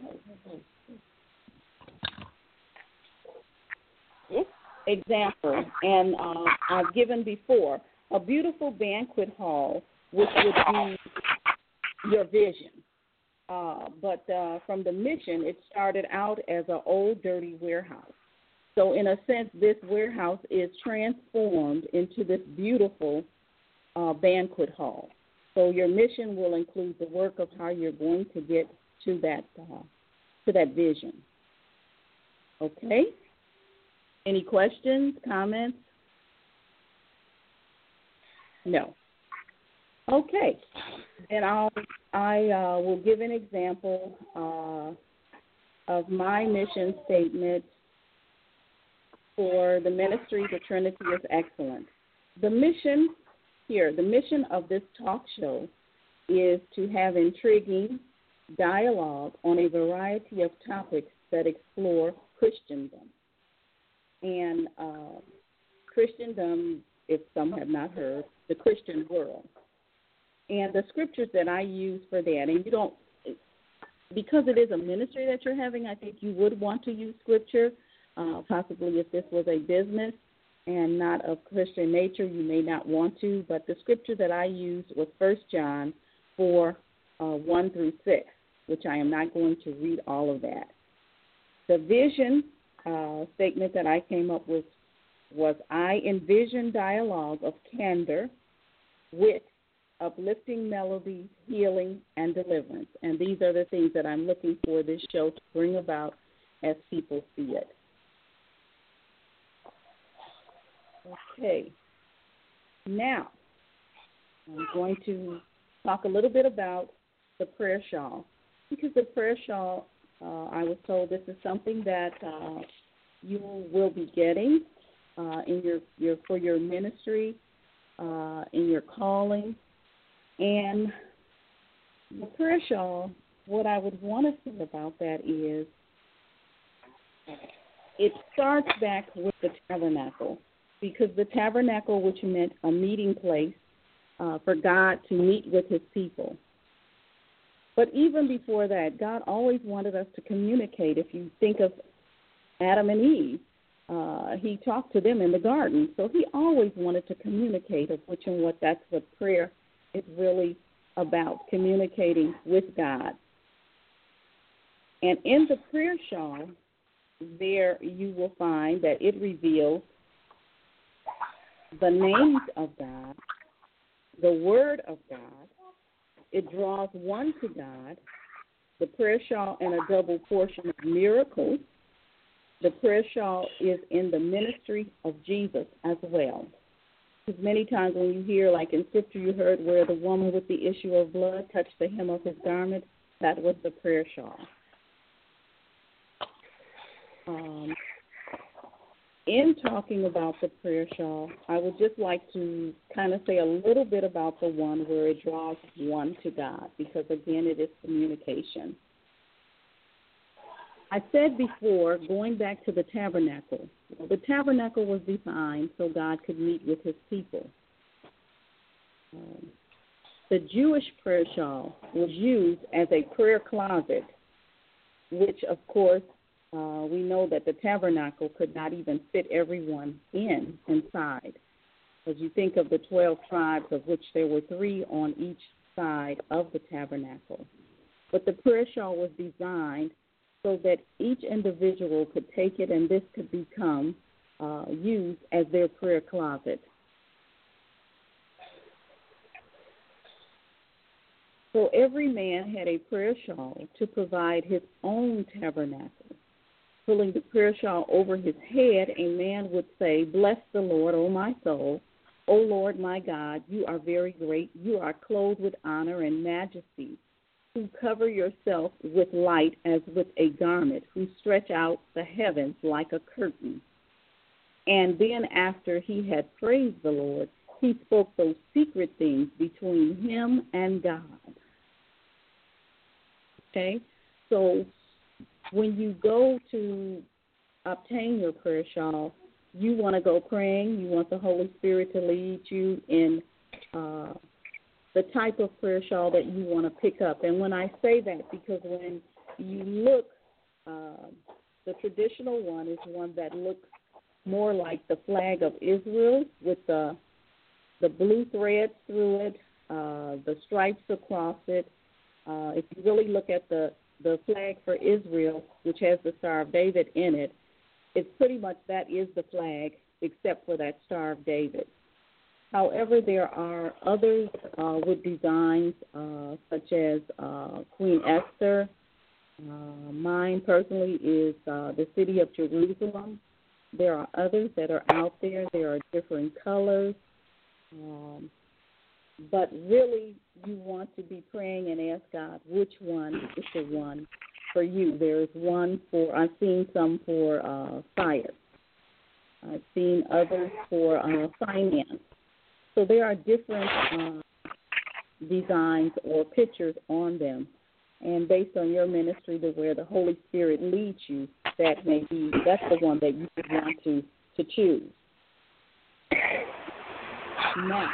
J: Example, and uh, I've given before, a beautiful banquet hall, which would be your vision. Uh, but uh, from the mission, it started out as an old, dirty warehouse. So in a sense, this warehouse is transformed into this beautiful uh, banquet hall. So your mission will include the work of how you're going to get to that uh, to that vision. Okay? Any questions, comments? No. Okay. And I'll I uh, will give an example uh, of my mission statement for the ministry, The Trinity is Excellent. The mission here, the mission of this talk show is to have intriguing dialogue on a variety of topics that explore Christendom. And uh, Christendom, if some have not heard, the Christian world. And the scriptures that I use for that, and you don't, because it is a ministry that you're having, I think you would want to use scripture. Uh, possibly if this was a business and not of Christian nature, you may not want to. But the scripture that I used was First John four, uh, one through six, which I am not going to read all of that. The vision uh, statement that I came up with was, I envision dialogue of candor, wit, uplifting melodies, healing, and deliverance. And these are the things that I'm looking for this show to bring about as people see it. Okay. Now, I'm going to talk a little bit about the prayer shawl, because the prayer shawl, uh, I was told this is something that uh, you will be getting uh, in your, your for your ministry, uh, in your calling. And the prayer shawl, what I would want to say about that is it starts back with the tabernacle, because the tabernacle, which meant a meeting place uh, for God to meet with his people. But even before that, God always wanted us to communicate. If you think of Adam and Eve, uh, he talked to them in the garden. So he always wanted to communicate, of which and what that's what prayer is really about, communicating with God. And in the prayer shawl, there you will find that it reveals the names of God, the Word of God. It draws one to God. The prayer shawl in a double portion of miracles. The prayer shawl is in the ministry of Jesus as well. Because many times when you hear, like in Scripture, you heard where the woman with the issue of blood touched the hem of his garment, that was the prayer shawl. Um, in talking about the prayer shawl, I would just like to kind of say a little bit about the one where it draws one to God, because, again, it is communication. I said before, going back to the tabernacle, the tabernacle was designed so God could meet with his people. Um, the Jewish prayer shawl was used as a prayer closet, which, of course, uh, we know that the tabernacle could not even fit everyone in inside. As you think of the twelve tribes, of which there were three on each side of the tabernacle. But the prayer shawl was designed so that each individual could take it, and this could become uh, used as their prayer closet. So every man had a prayer shawl to provide his own tabernacle. Pulling the prayer shawl over his head, a man would say, "Bless the Lord, O my soul. O Lord my God, you are very great. You are clothed with honor and majesty, who cover yourself with light as with a garment, who stretch out the heavens like a curtain." And then after he had praised the Lord, he spoke those secret things between him and God. Okay? So when you go to obtain your prayer shawl, you want to go praying. You want the Holy Spirit to lead you in uh, the type of prayer shawl that you want to pick up. And when I say that, because when you look, uh, the traditional one is one that looks more like the flag of Israel, with the the blue threads through it, uh, the stripes across it. Uh, if you really look at the, the flag for Israel, which has the Star of David in it, it's pretty much that is the flag, except for that Star of David. However, there are others uh, with designs uh, such as uh, Queen Esther, Uh, mine personally is uh, the city of Jerusalem. There are others that are out there. There are different colors. Um, but really, you want to be praying and ask God which one is the one for you. There is one for, I've seen some for uh, fire. I've seen others for uh, finance. So there are different uh, designs or pictures on them. And based on your ministry to where the Holy Spirit leads you, that may be, that's the one that you would want to, to choose. Now,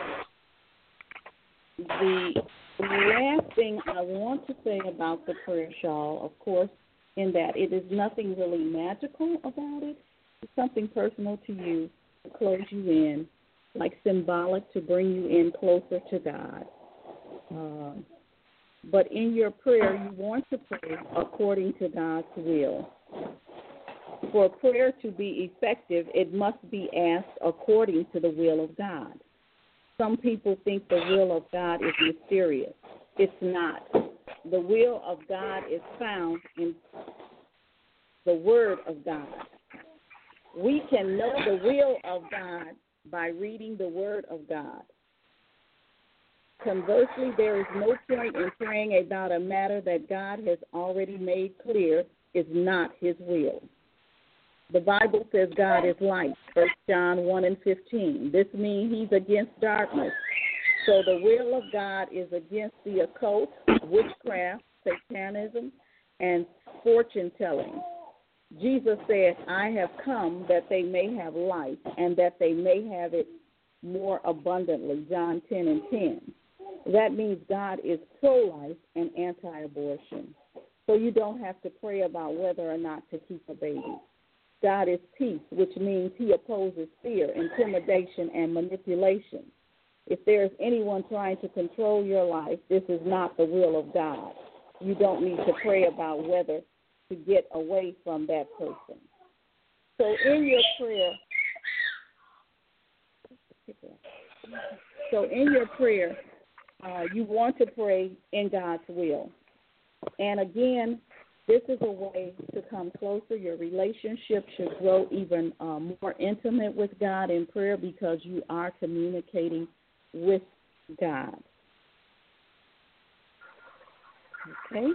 J: the last thing I want to say about the prayer shawl, of course, in that it is nothing really magical about it. It's something personal to you to close you in, like symbolic to bring you in closer to God. Uh, but in your prayer, you want to pray according to God's will. For prayer to be effective, it must be asked according to the will of God. Some people think the will of God is mysterious. It's not. The will of God is found in the Word of God. We can know the will of God by reading the Word of God. Conversely, there is no point in praying about a matter that God has already made clear is not His will. The Bible says God is light, First John one and fifteen. This means He's against darkness. So the will of God is against the occult, witchcraft, satanism, and fortune-telling. Jesus said, I have come that they may have life and that they may have it more abundantly, John ten and ten. That means God is pro-life and anti-abortion. So you don't have to pray about whether or not to keep a baby. God is peace, which means He opposes fear, intimidation, and manipulation. If there's anyone trying to control your life, this is not the will of God. You don't need to pray about whether to get away from that person. So in your prayer, so in your prayer, uh, you want to pray in God's will. And again, this is a way to come closer. Your relationship should grow even uh, more intimate with God in prayer because you are communicating with God. Okay?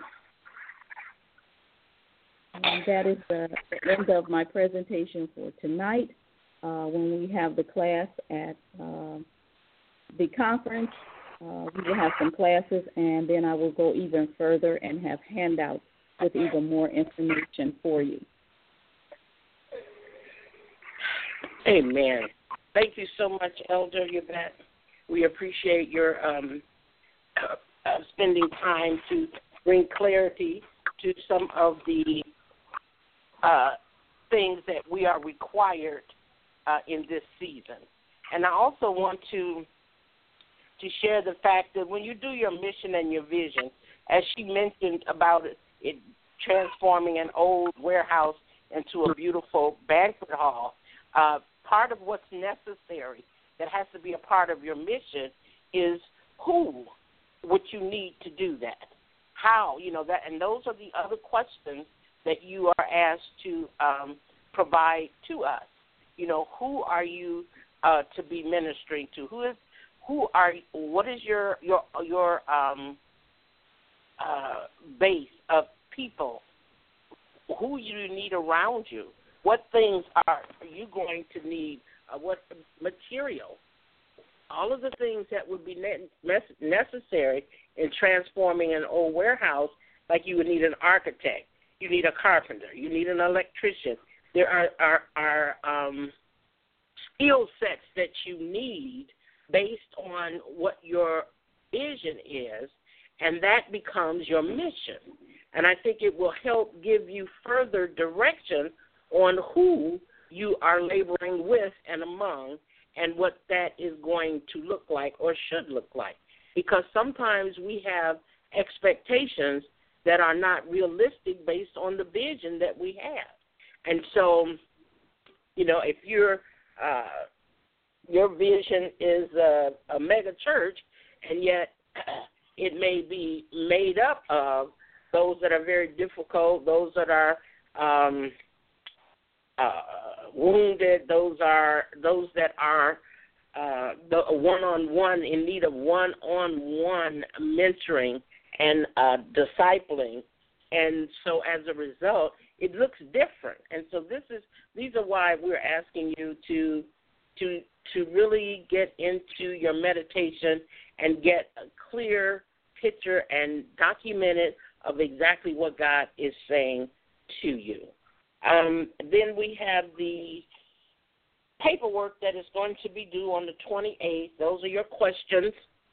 J: And that is the end of my presentation for tonight. Uh, when we have the class at uh, the conference, uh, we will have some classes, and then I will go even further and have handouts with even more information for you.
B: Amen. Thank you so much, Elder Yvette. We appreciate your um, uh, spending time to bring clarity to some of the uh, things that we are required uh, in this season. And I also want to to share the fact that when you do your mission and your vision, as she mentioned about it, it transforming an old warehouse into a beautiful banquet hall, uh, part of what's necessary that has to be a part of your mission is who would you need to do that? How, you know, that, and those are the other questions that you are asked to um, provide to us. You know, who are you uh, to be ministering to? Who is, who are, what is your your your um, uh, base of people? Who you need around you? What things are you going to need? Uh, what material? All of the things that would be ne- necessary in transforming an old warehouse, like you would need an architect, you need a carpenter, you need an electrician. There are are, are um, skill sets that you need based on what your vision is, and that becomes your mission. And I think it will help give you further direction on who you are laboring with and among and what that is going to look like or should look like. Because sometimes we have expectations that are not realistic based on the vision that we have. And so, you know, if you're, uh, your vision is a, a mega church, and yet it may be made up of those that are very difficult, those that are um, uh, wounded, those are those that are uh, the one-on-one, in need of one-on-one mentoring and uh, discipling. And so as a result, it looks different. And so this is these are why we're asking you to to to really get into your meditation and get a clear picture and document it of exactly what God is saying to you. Um, then we have the paperwork that is going to be due on the twenty-eighth. Those are your questions.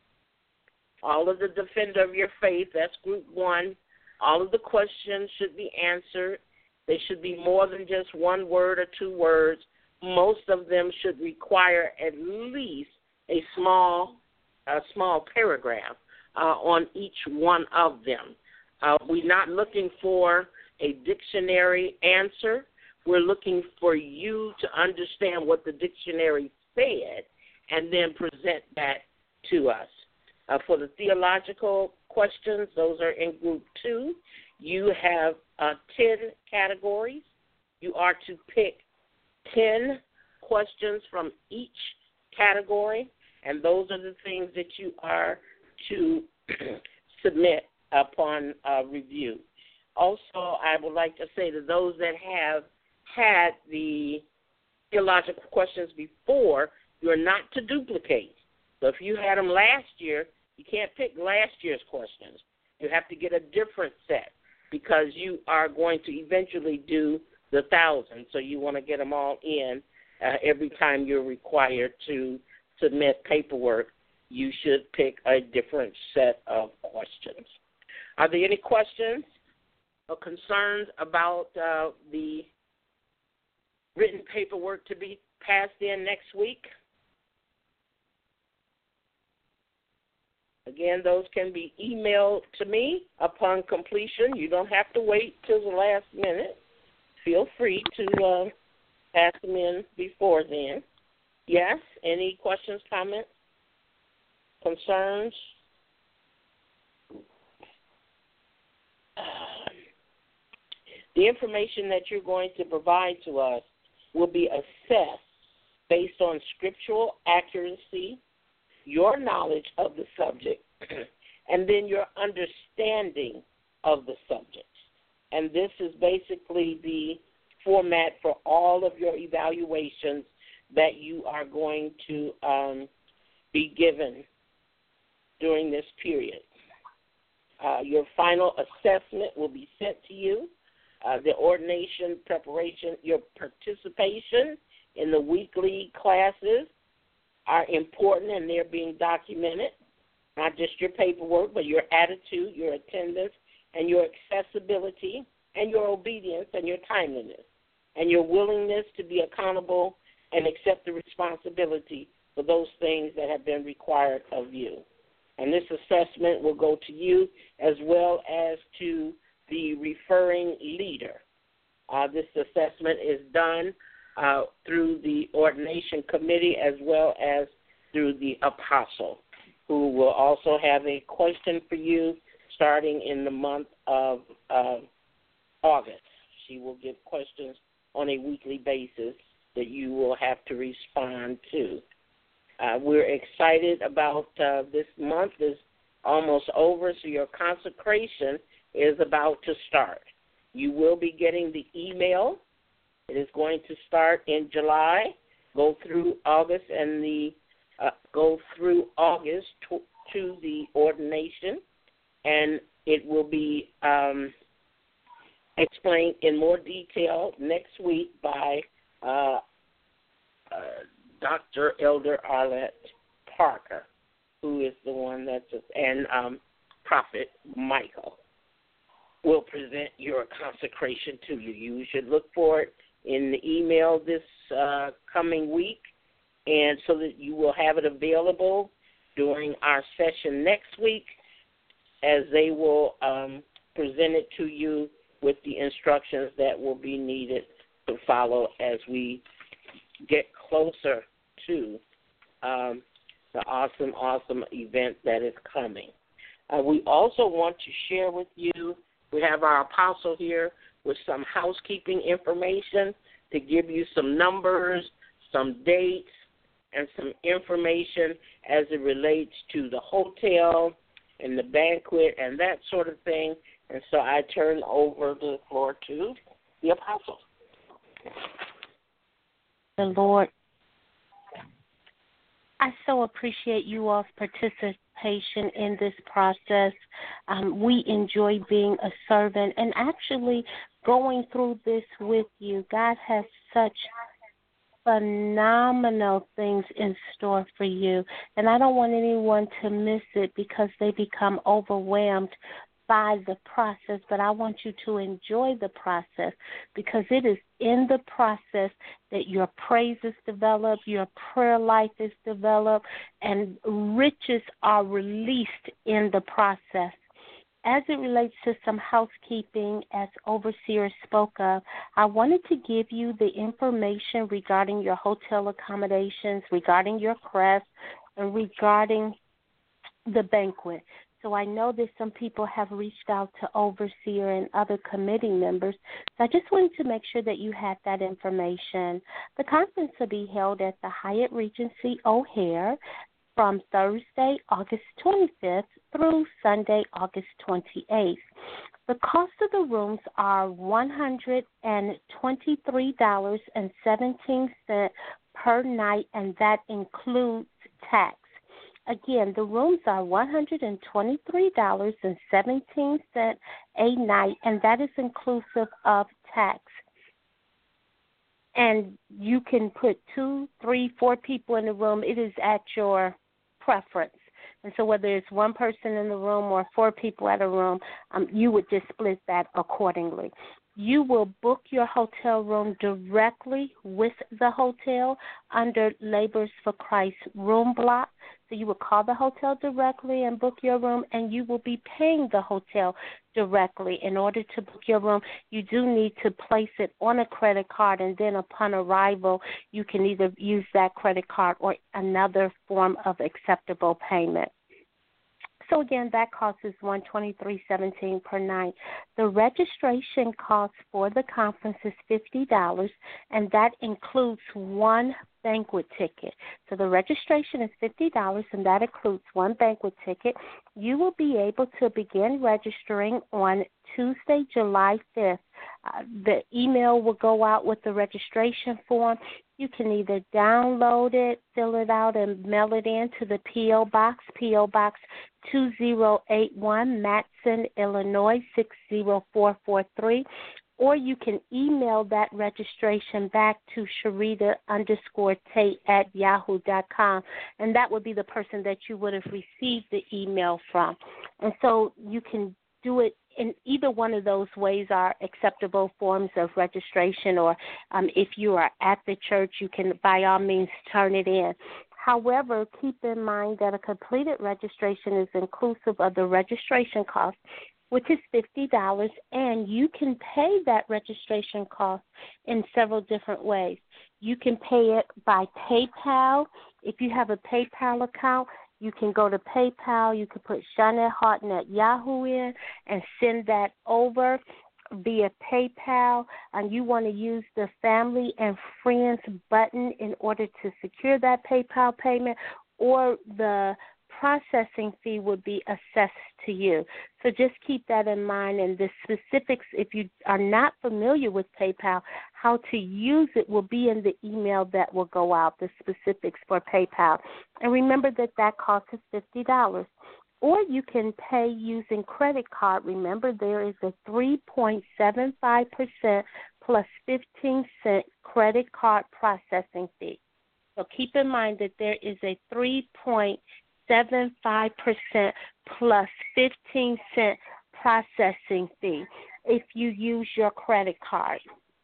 B: All of the Defender of Your Faith, that's group one. All of the questions should be answered. They should be more than just one word or two words. Most of them should require at least a small, a small paragraph uh, on each one of them. Uh, we're not looking for a dictionary answer. We're looking for you to understand what the dictionary said and then present that to us. Uh, for the theological questions, those are in group two. You have uh, ten categories. You are to pick ten questions from each category, and those are the things that you are to submit upon uh, review. Also, I would like to say to those that have had the theological questions before, you're not to duplicate. So if you had them last year, you can't pick last year's questions. You have to get a different set because you are going to eventually do the thousand. So you want to get them all in uh, every time you're required to submit paperwork. You should pick a different set of questions. Are there any questions or concerns about uh, the written paperwork to be passed in next week? Again, those can be emailed to me upon completion. You don't have to wait till the last minute. Feel free to uh, pass them in before then. Yes, any questions, comments, concerns? The information that you're going to provide to us will be assessed based on scriptural accuracy, your knowledge of the subject, and then your understanding of the subject. And this is basically the format for all of your evaluations that you are going to um, be given during this period. Uh, your final assessment will be sent to you. Uh, the ordination preparation, your participation in the weekly classes are important, and they're being documented. Not just your paperwork, but your attitude, your attendance, and your accessibility, and your obedience, and your timeliness, and your willingness to be accountable and accept the responsibility for those things that have been required of you. And this assessment will go to you as well as to the referring leader. Uh, this assessment is done uh, through the ordination committee as well as through the apostle, who will also have a question for you starting in the month of uh, August. She will give questions on a weekly basis that you will have to respond to. Uh, we're excited about uh, this month is almost over, so your consecration is about to start. You will be getting the email. It is going to start in July, go through August, and the uh, go through August to, to the ordination, and it will be um, explained in more detail next week by uh, uh, Doctor Elder Arlette Parker, who is the one that's, and um, Prophet Michael will present your consecration to you. You should look for it in the email this uh, coming week, and so that you will have it available during our session next week, as they will um, present it to you with the instructions that will be needed to follow as we get closer to um, the awesome, awesome event that is coming. Uh, we also want to share with you We have our apostle here with some housekeeping information to give you some numbers, some dates, and some information as it relates to the hotel and the banquet and that sort of thing. And so I turn over the floor to the apostle.
K: The Lord, I so appreciate you all's participation in this process. Um, we enjoy being a servant and actually going through this with you. God has such phenomenal things in store for you, and I don't want anyone to miss it because they become overwhelmed by the process, but I want you to enjoy the process because it is in the process that your praise is developed, your prayer life is developed, and riches are released in the process. As it relates to some housekeeping, as Overseer spoke of, I wanted to give you the information regarding your hotel accommodations, regarding your crest, and regarding the banquet. So I know that some people have reached out to Overseer and other committee members. So I just wanted to make sure that you had that information. The conference will be held at the Hyatt Regency O'Hare from Thursday, August twenty-fifth through Sunday, August twenty-eighth. The cost of the rooms are one hundred twenty-three dollars and seventeen cents per night, and that includes tax. Again, the rooms are one hundred twenty-three dollars and seventeen cents a night, and that is inclusive of tax. And you can put two, three, four people in the room. It is at your preference. And so whether it's one person in the room or four people at a room, um, you would just split that accordingly. You will book your hotel room directly with the hotel under Labors for Christ room block. So you will call the hotel directly and book your room, and you will be paying the hotel directly. In order to book your room, you do need to place it on a credit card, and then upon arrival, you can either use that credit card or another form of acceptable payment. So again, that cost is one hundred twenty-three dollars and seventeen cents per night. The registration cost for the conference is fifty dollars, and that includes one banquet ticket. So the registration is fifty dollars, and that includes one banquet ticket. You will be able to begin registering on Tuesday, July fifth. Uh, the email will go out with the registration form. You can either download it, fill it out, and mail it in to the P O. Box, P O. Box two zero eight one, Matson, Illinois six zero four four three. Or you can email that registration back to Sharita underscore Tate at yahoo dot com, and that would be the person that you would have received the email from. And so you can do it in either one of those ways are acceptable forms of registration, or um, if you are at the church, you can by all means turn it in. However, keep in mind that a completed registration is inclusive of the registration cost, which is fifty dollars, and you can pay that registration cost in several different ways. You can pay it by PayPal. If you have a PayPal account, you can go to PayPal. You can put Shawnette Harton at Yahoo in and send that over via PayPal, and you want to use the family and friends button in order to secure that PayPal payment, or the processing fee would be assessed to you. So just keep that in mind, and the specifics, if you are not familiar with PayPal, how to use it will be in the email that will go out, the specifics for PayPal. And remember that that cost is fifty dollars. Or you can pay using credit card. Remember, there is a three point seven five percent plus fifteen cent credit card processing fee. So keep in mind that there is a three point seven five percent plus fifteen cent processing fee if you use your credit card.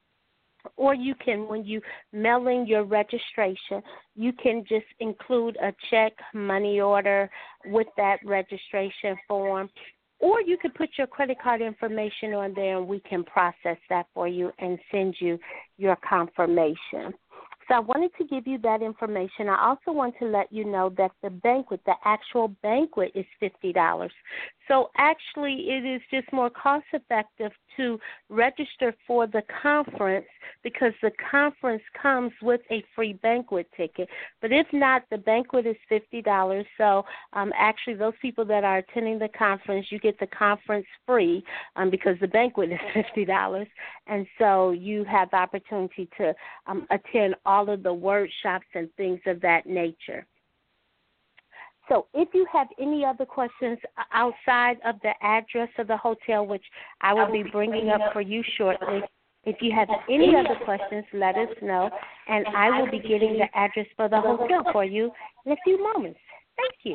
K: Or you can, when you mail in your registration, you can just include a check, money order with that registration form. Or you could put your credit card information on there, and we can process that for you and send you your confirmation. So I wanted to give you that information. I also want to let you know that the banquet, the actual banquet, is fifty dollars. So actually it is just more cost effective to register for the conference because the conference comes with a free banquet ticket. But if not, the banquet is fifty dollars. So um, actually those people that are attending the conference, you get the conference free um, because the banquet is fifty dollars. And so you have the opportunity to um, attend all of the workshops and things of that nature. So if you have any other questions outside of the address of the hotel, which I will be bringing up for you shortly, if you have any other questions, let us know, and I will be getting the address for the hotel for you in a few moments. Thank you.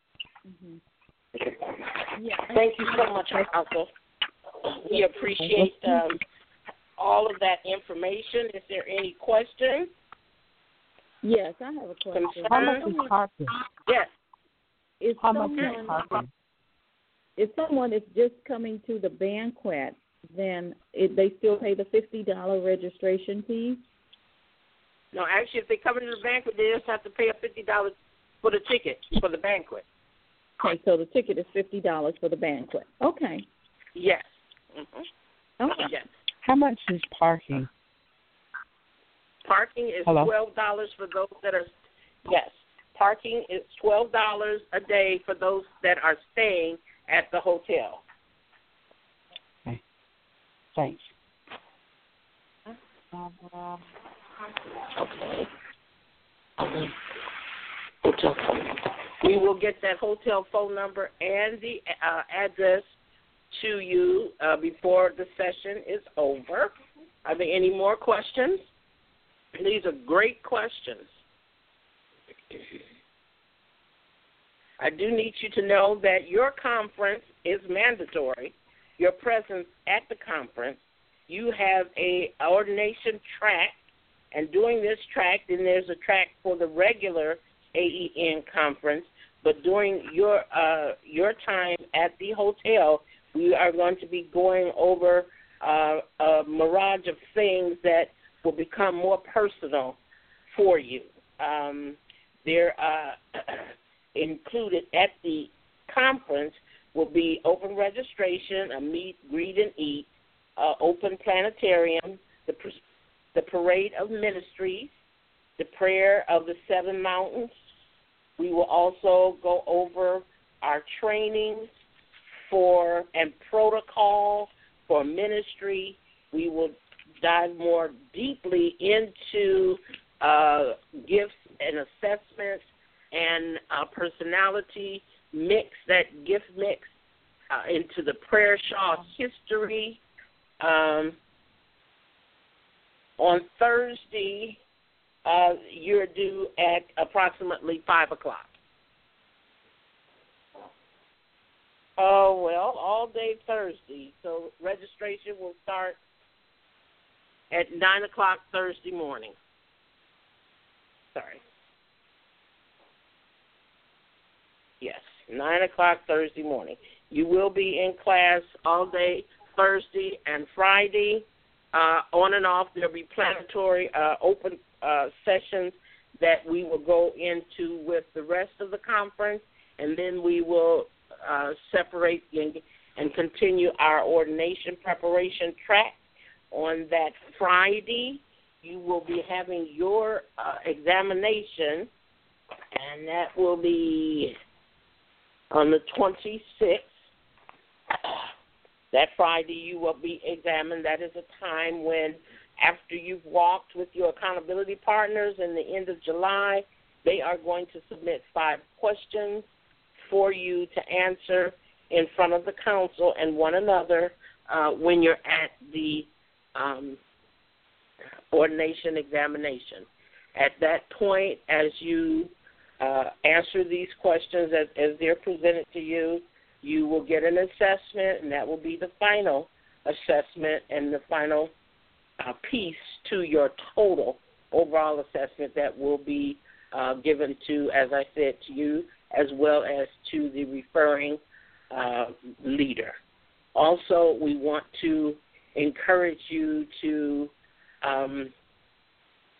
B: Mm-hmm. Yeah. Thank you so much, Alka. We appreciate um, all of that information. Is there any questions?
J: Yes, I have a question.
B: How much is parking? Yes.
J: If someone, if someone is just coming to the banquet, then it, they still pay the fifty dollars registration fee?
B: No, actually, if they come into the banquet, they just have to pay a fifty dollars for the ticket for the banquet.
J: Okay, so the ticket is fifty dollars for the banquet. Okay.
B: Yes. Mm-hmm.
J: Okay.
B: Yes.
L: How much is parking?
B: Parking is
L: Hello?
B: twelve dollars for those that are, yes. Parking is twelve dollars a day for those that are staying at the hotel.
L: Okay. Thanks.
B: Okay. Hotel phone. We will get that hotel phone number and the uh, address to you uh, before the session is over. Are there any more questions? These are great questions. I do need you to know that your conference is mandatory. Your presence at the conference. You have a ordination track, and during this track, then there's a track for the regular A E N conference. But during your uh, your time at the hotel, we are going to be going over uh, a mirage of things that will become more personal for you. Um, they're uh, included at the conference will be open registration, a meet, greet, and eat, uh, open planetarium, the, the parade of ministries, the prayer of the seven mountains. We will also go over our trainings for and protocol for ministry. We will dive more deeply into uh, gifts and assessments and uh, personality mix, that gift mix uh, into the prayer shawl history. Um, on Thursday, uh, you're due at approximately five o'clock. Oh, well, all day Thursday. So registration will start at nine o'clock Thursday morning. Sorry. Yes, nine o'clock Thursday morning. You will be in class all day Thursday and Friday. Uh, on and off, there will be planetary uh, open uh, sessions that we will go into with the rest of the conference, and then we will uh, separate and, and continue our ordination preparation track. On that Friday, you will be having your uh, examination, and that will be on the twenty-sixth. That Friday you will be examined. That is a time when, after you've walked with your accountability partners in the end of July, they are going to submit five questions for you to answer in front of the council and one another uh, when you're at the um, ordination examination. At that point, as you uh, answer these questions as, as they're presented to you, you will get an assessment, and that will be the final assessment and the final uh, piece to your total overall assessment that will be uh, given to, as I said, to you as well as to the referring uh, leader. Also, we want to encourage you to um,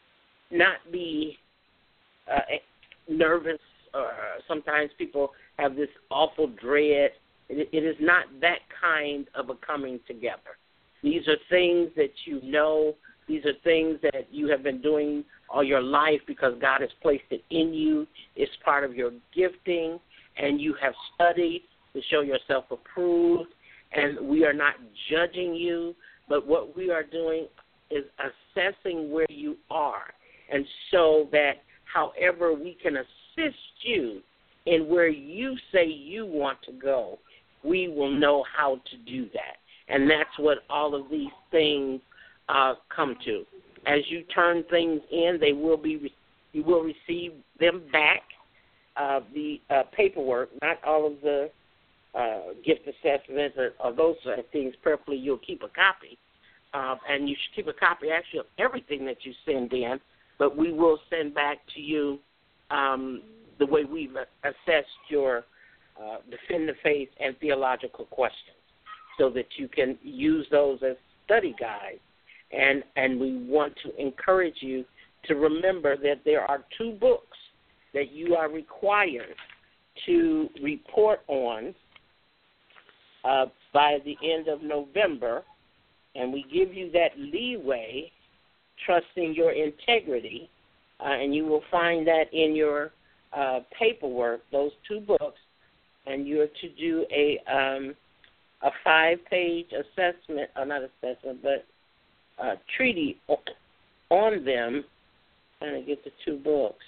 B: not be uh, nervous. Or sometimes people have this awful dread. It, it is not that kind of a coming together. These are things that you know. These are things that you have been doing all your life because God has placed it in you. It's part of your gifting, and you have studied to show yourself approved, and we are not judging you, but what we are doing is assessing where you are, and so that however we can assist you in where you say you want to go, we will know how to do that. And that's what all of these things uh, come to. As you turn things in, they will be you will receive them back. Uh, the uh, paperwork, not all of the uh, gift assessments or, or those sort of things. Preferably, you'll keep a copy, uh, and you should keep a copy actually of everything that you send in. But we will send back to you um, the way we've assessed your uh, defend the faith and theological questions, so that you can use those as study guides. And and we want to encourage you to remember that there are two books that you are required to report on uh, by the end of November, and we give you that leeway, trusting your integrity, uh, and you will find that in your uh, paperwork, those two books, and you're to do a um, a five-page assessment, or not assessment, but uh, treaty on them, trying to get the two books.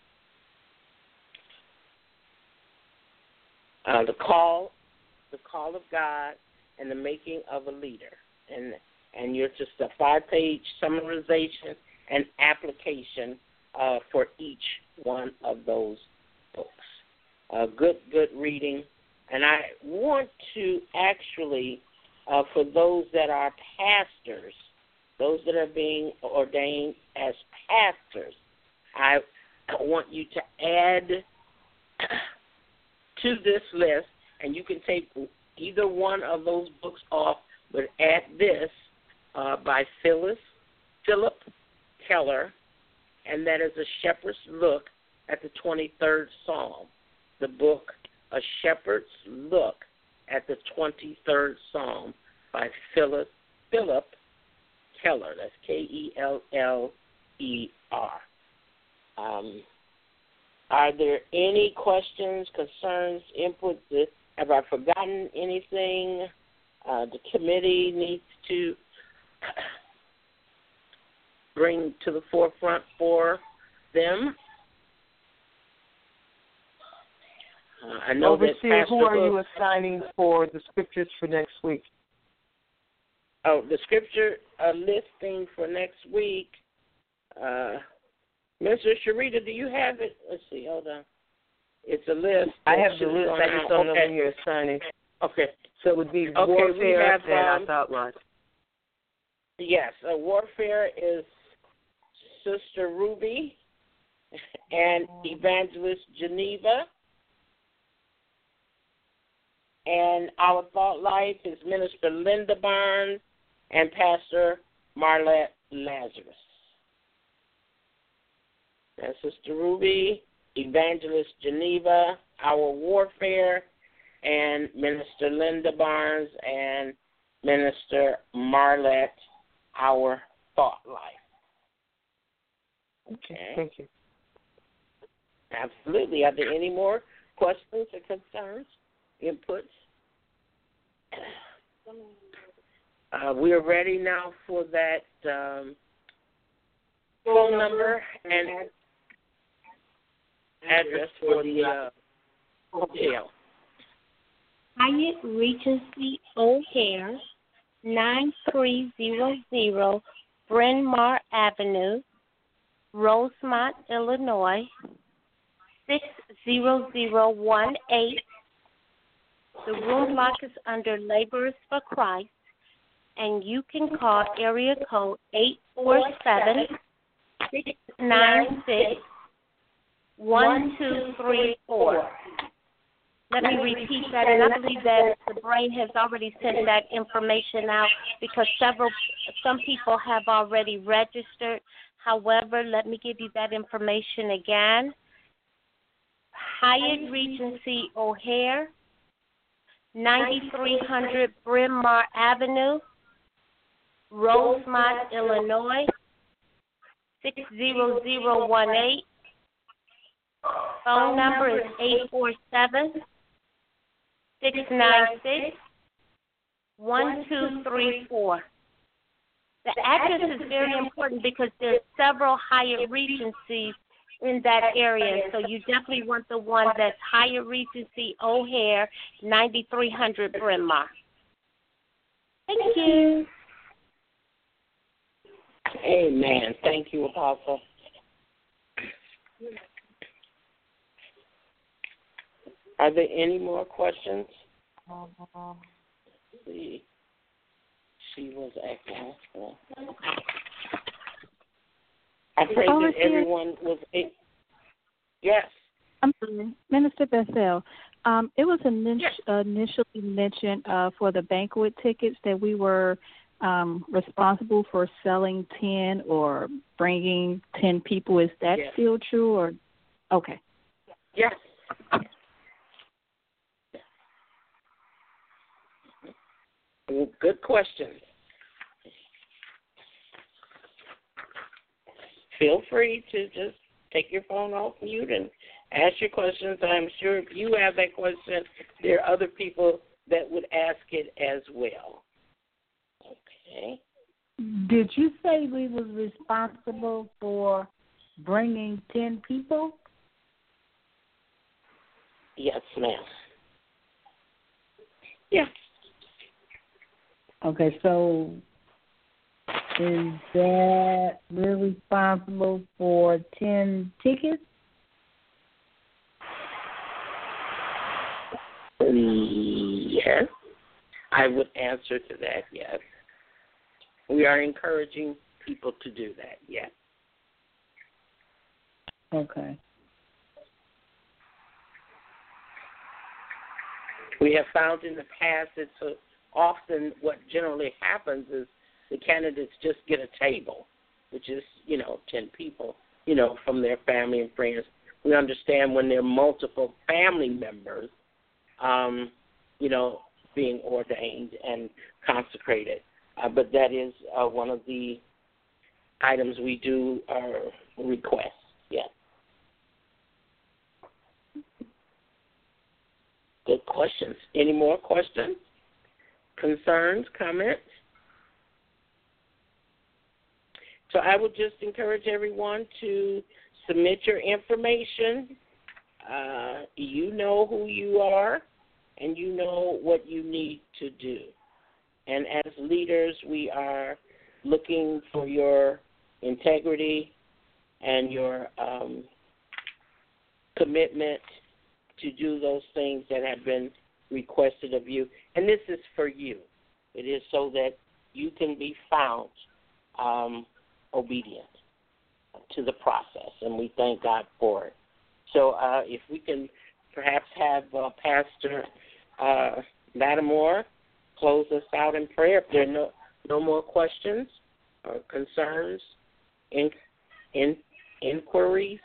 B: Uh, the call, the call of God, and the making of a leader, and and you're just a five-page summarization and application uh, for each one of those books. Uh, good, good reading, and I want to actually, uh, for those that are pastors, those that are being ordained as pastors, I want you to add to this list, and you can take either one of those books off, but add this uh, by Phyllis, Philip Keller, and that is A Shepherd's Look at the twenty-third Psalm. The book, A Shepherd's Look at the twenty-third Psalm by Phyllis, Philip Keller. That's K E L L E R. Um, are there any questions, concerns, input? Have I forgotten anything? Uh, the committee needs to bring to the forefront for them. Uh, I know
E: Overseer,
B: that Pastor
E: who are
B: Hook,
E: you assigning for the scriptures for next week?
B: Oh, the scripture uh, listing for next week. Uh, Mister Sharita, do you have it? Let's see, hold on. It's a list.
E: I have the list. I just don't know
B: okay.
E: when you're assigning.
B: Okay.
E: So it would be
B: okay,
E: warfare
B: have,
E: and
B: um,
E: I outlined.
B: Yes, uh, warfare is Sister Ruby and Evangelist Geneva. And our thought life is Minister Linda Barnes and Pastor Marlette Lazarus. That's Sister Ruby, Evangelist Geneva, our warfare, and Minister Linda Barnes and Minister Marlette, our thought life.
E: Okay, thank you.
B: Absolutely. Are there any more questions or concerns, inputs? Uh, we are ready now for that um, phone number and address for the uh, hotel.
K: Hyatt Regency O'Hare, nine three zero zero Bryn Mawr Avenue, Rosemont, Illinois, six zero zero one eight. The room block is under Laborers for Christ, and you can call area code eight four seven, six nine six, one two three four. Let me repeat that, and I believe that the brain has already sent that information out because several, some people have already registered. However, let me give you that information again. Hyatt Regency O'Hare, ninety-three hundred Bryn Mawr Avenue, Rosemont, Illinois, six zero zero one eight. Phone number is eight four seven, six nine six, one two three four. The address is very important because there's several Hyatt Regencies in that area, so you definitely want the one that's Hyatt Regency O'Hare, ninety-three hundred Bryn Mawr. Thank you.
B: Amen. Thank you, Apostle. Are there any more questions? Let's see. She was acting. I pray that everyone was. A- yes.
M: I'm sorry, Minister Bethel. Um, it was init- yes. initially mentioned uh, for the banquet tickets that we were um, responsible for selling ten or bringing ten people. Is that yes. still true? Or okay.
B: Yes. Good question. Feel free to just take your phone off mute and ask your questions. I'm sure if you have that question, there are other people that would ask it as well. Okay.
L: Did you say we was responsible for bringing ten people?
B: Yes, ma'am. Yes.
L: Okay, so is that we're responsible for ten tickets?
B: Yes. I would answer to that, yes. We are encouraging people to do that, yes.
L: Okay.
B: We have found in the past it's a often what generally happens is the candidates just get a table, which is, you know, ten people, you know, from their family and friends. We understand when there are multiple family members, um, you know, being ordained and consecrated. Uh, but that is uh, one of the items we do uh, request, yes. Good questions. Any more questions? Concerns, comments? So I would just encourage everyone to submit your information. Uh, you know who you are, and you know what you need to do. And as leaders, we are looking for your integrity and your um, commitment to do those things that have been requested of you. And this is for you. It is so that you can be found um, obedient to the process, and we thank God for it. So uh, if we can perhaps have uh, Pastor uh, Lattimore close us out in prayer. If there are no, no more questions or concerns, in, in, inquiries.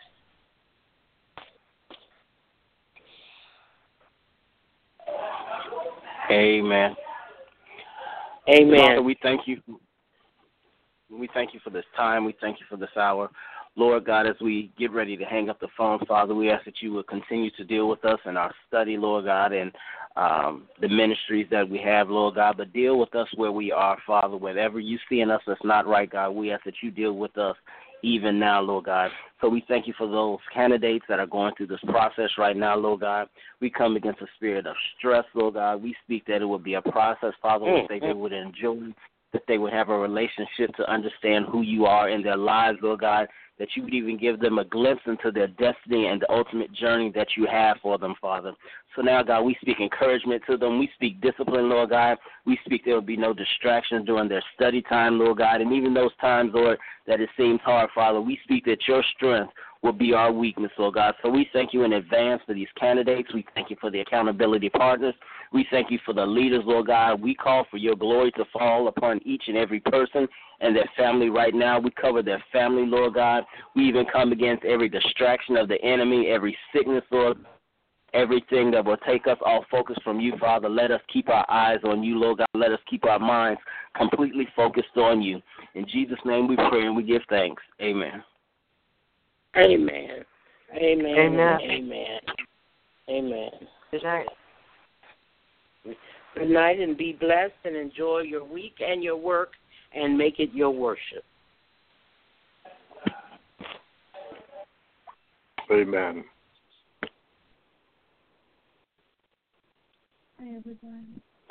N: Amen.
B: Amen.
N: Father, we thank you. We thank you for this time. We thank you for this hour. Lord God, as we get ready to hang up the phone, Father, we ask that you will continue to deal with us in our study, Lord God, and um, the ministries that we have, Lord God, but deal with us where we are, Father. Whatever you see in us that's not right, God, we ask that you deal with us even now, Lord God. So we thank you for those candidates that are going through this process right now, Lord God. We come against a spirit of stress, Lord God. We speak that it would be a process, Father, mm, that they would enjoy, that they would have a relationship to understand who you are in their lives, Lord God, that you would even give them a glimpse into their destiny and the ultimate journey that you have for them, Father. So now, God, we speak encouragement to them. We speak discipline, Lord God. We speak there will be no distractions during their study time, Lord God, and even those times, Lord, that it seems hard, Father, we speak that your strength will be our weakness, Lord God. So we thank you in advance for these candidates. We thank you for the accountability partners. We thank you for the leaders, Lord God. We call for your glory to fall upon each and every person and their family right now. We cover their family, Lord God. We even come against every distraction of the enemy, every sickness, Lord, everything that will take us off focus from you, Father. Let us keep our eyes on you, Lord God. Let us keep our minds completely focused on you. In Jesus' name we pray and we give thanks. Amen.
B: Amen. Amen.
E: Amen.
B: Amen. Amen.
E: Good night.
B: Good night, and be blessed and enjoy your week and your work and make it your worship.
C: Amen.
D: Hi, everyone.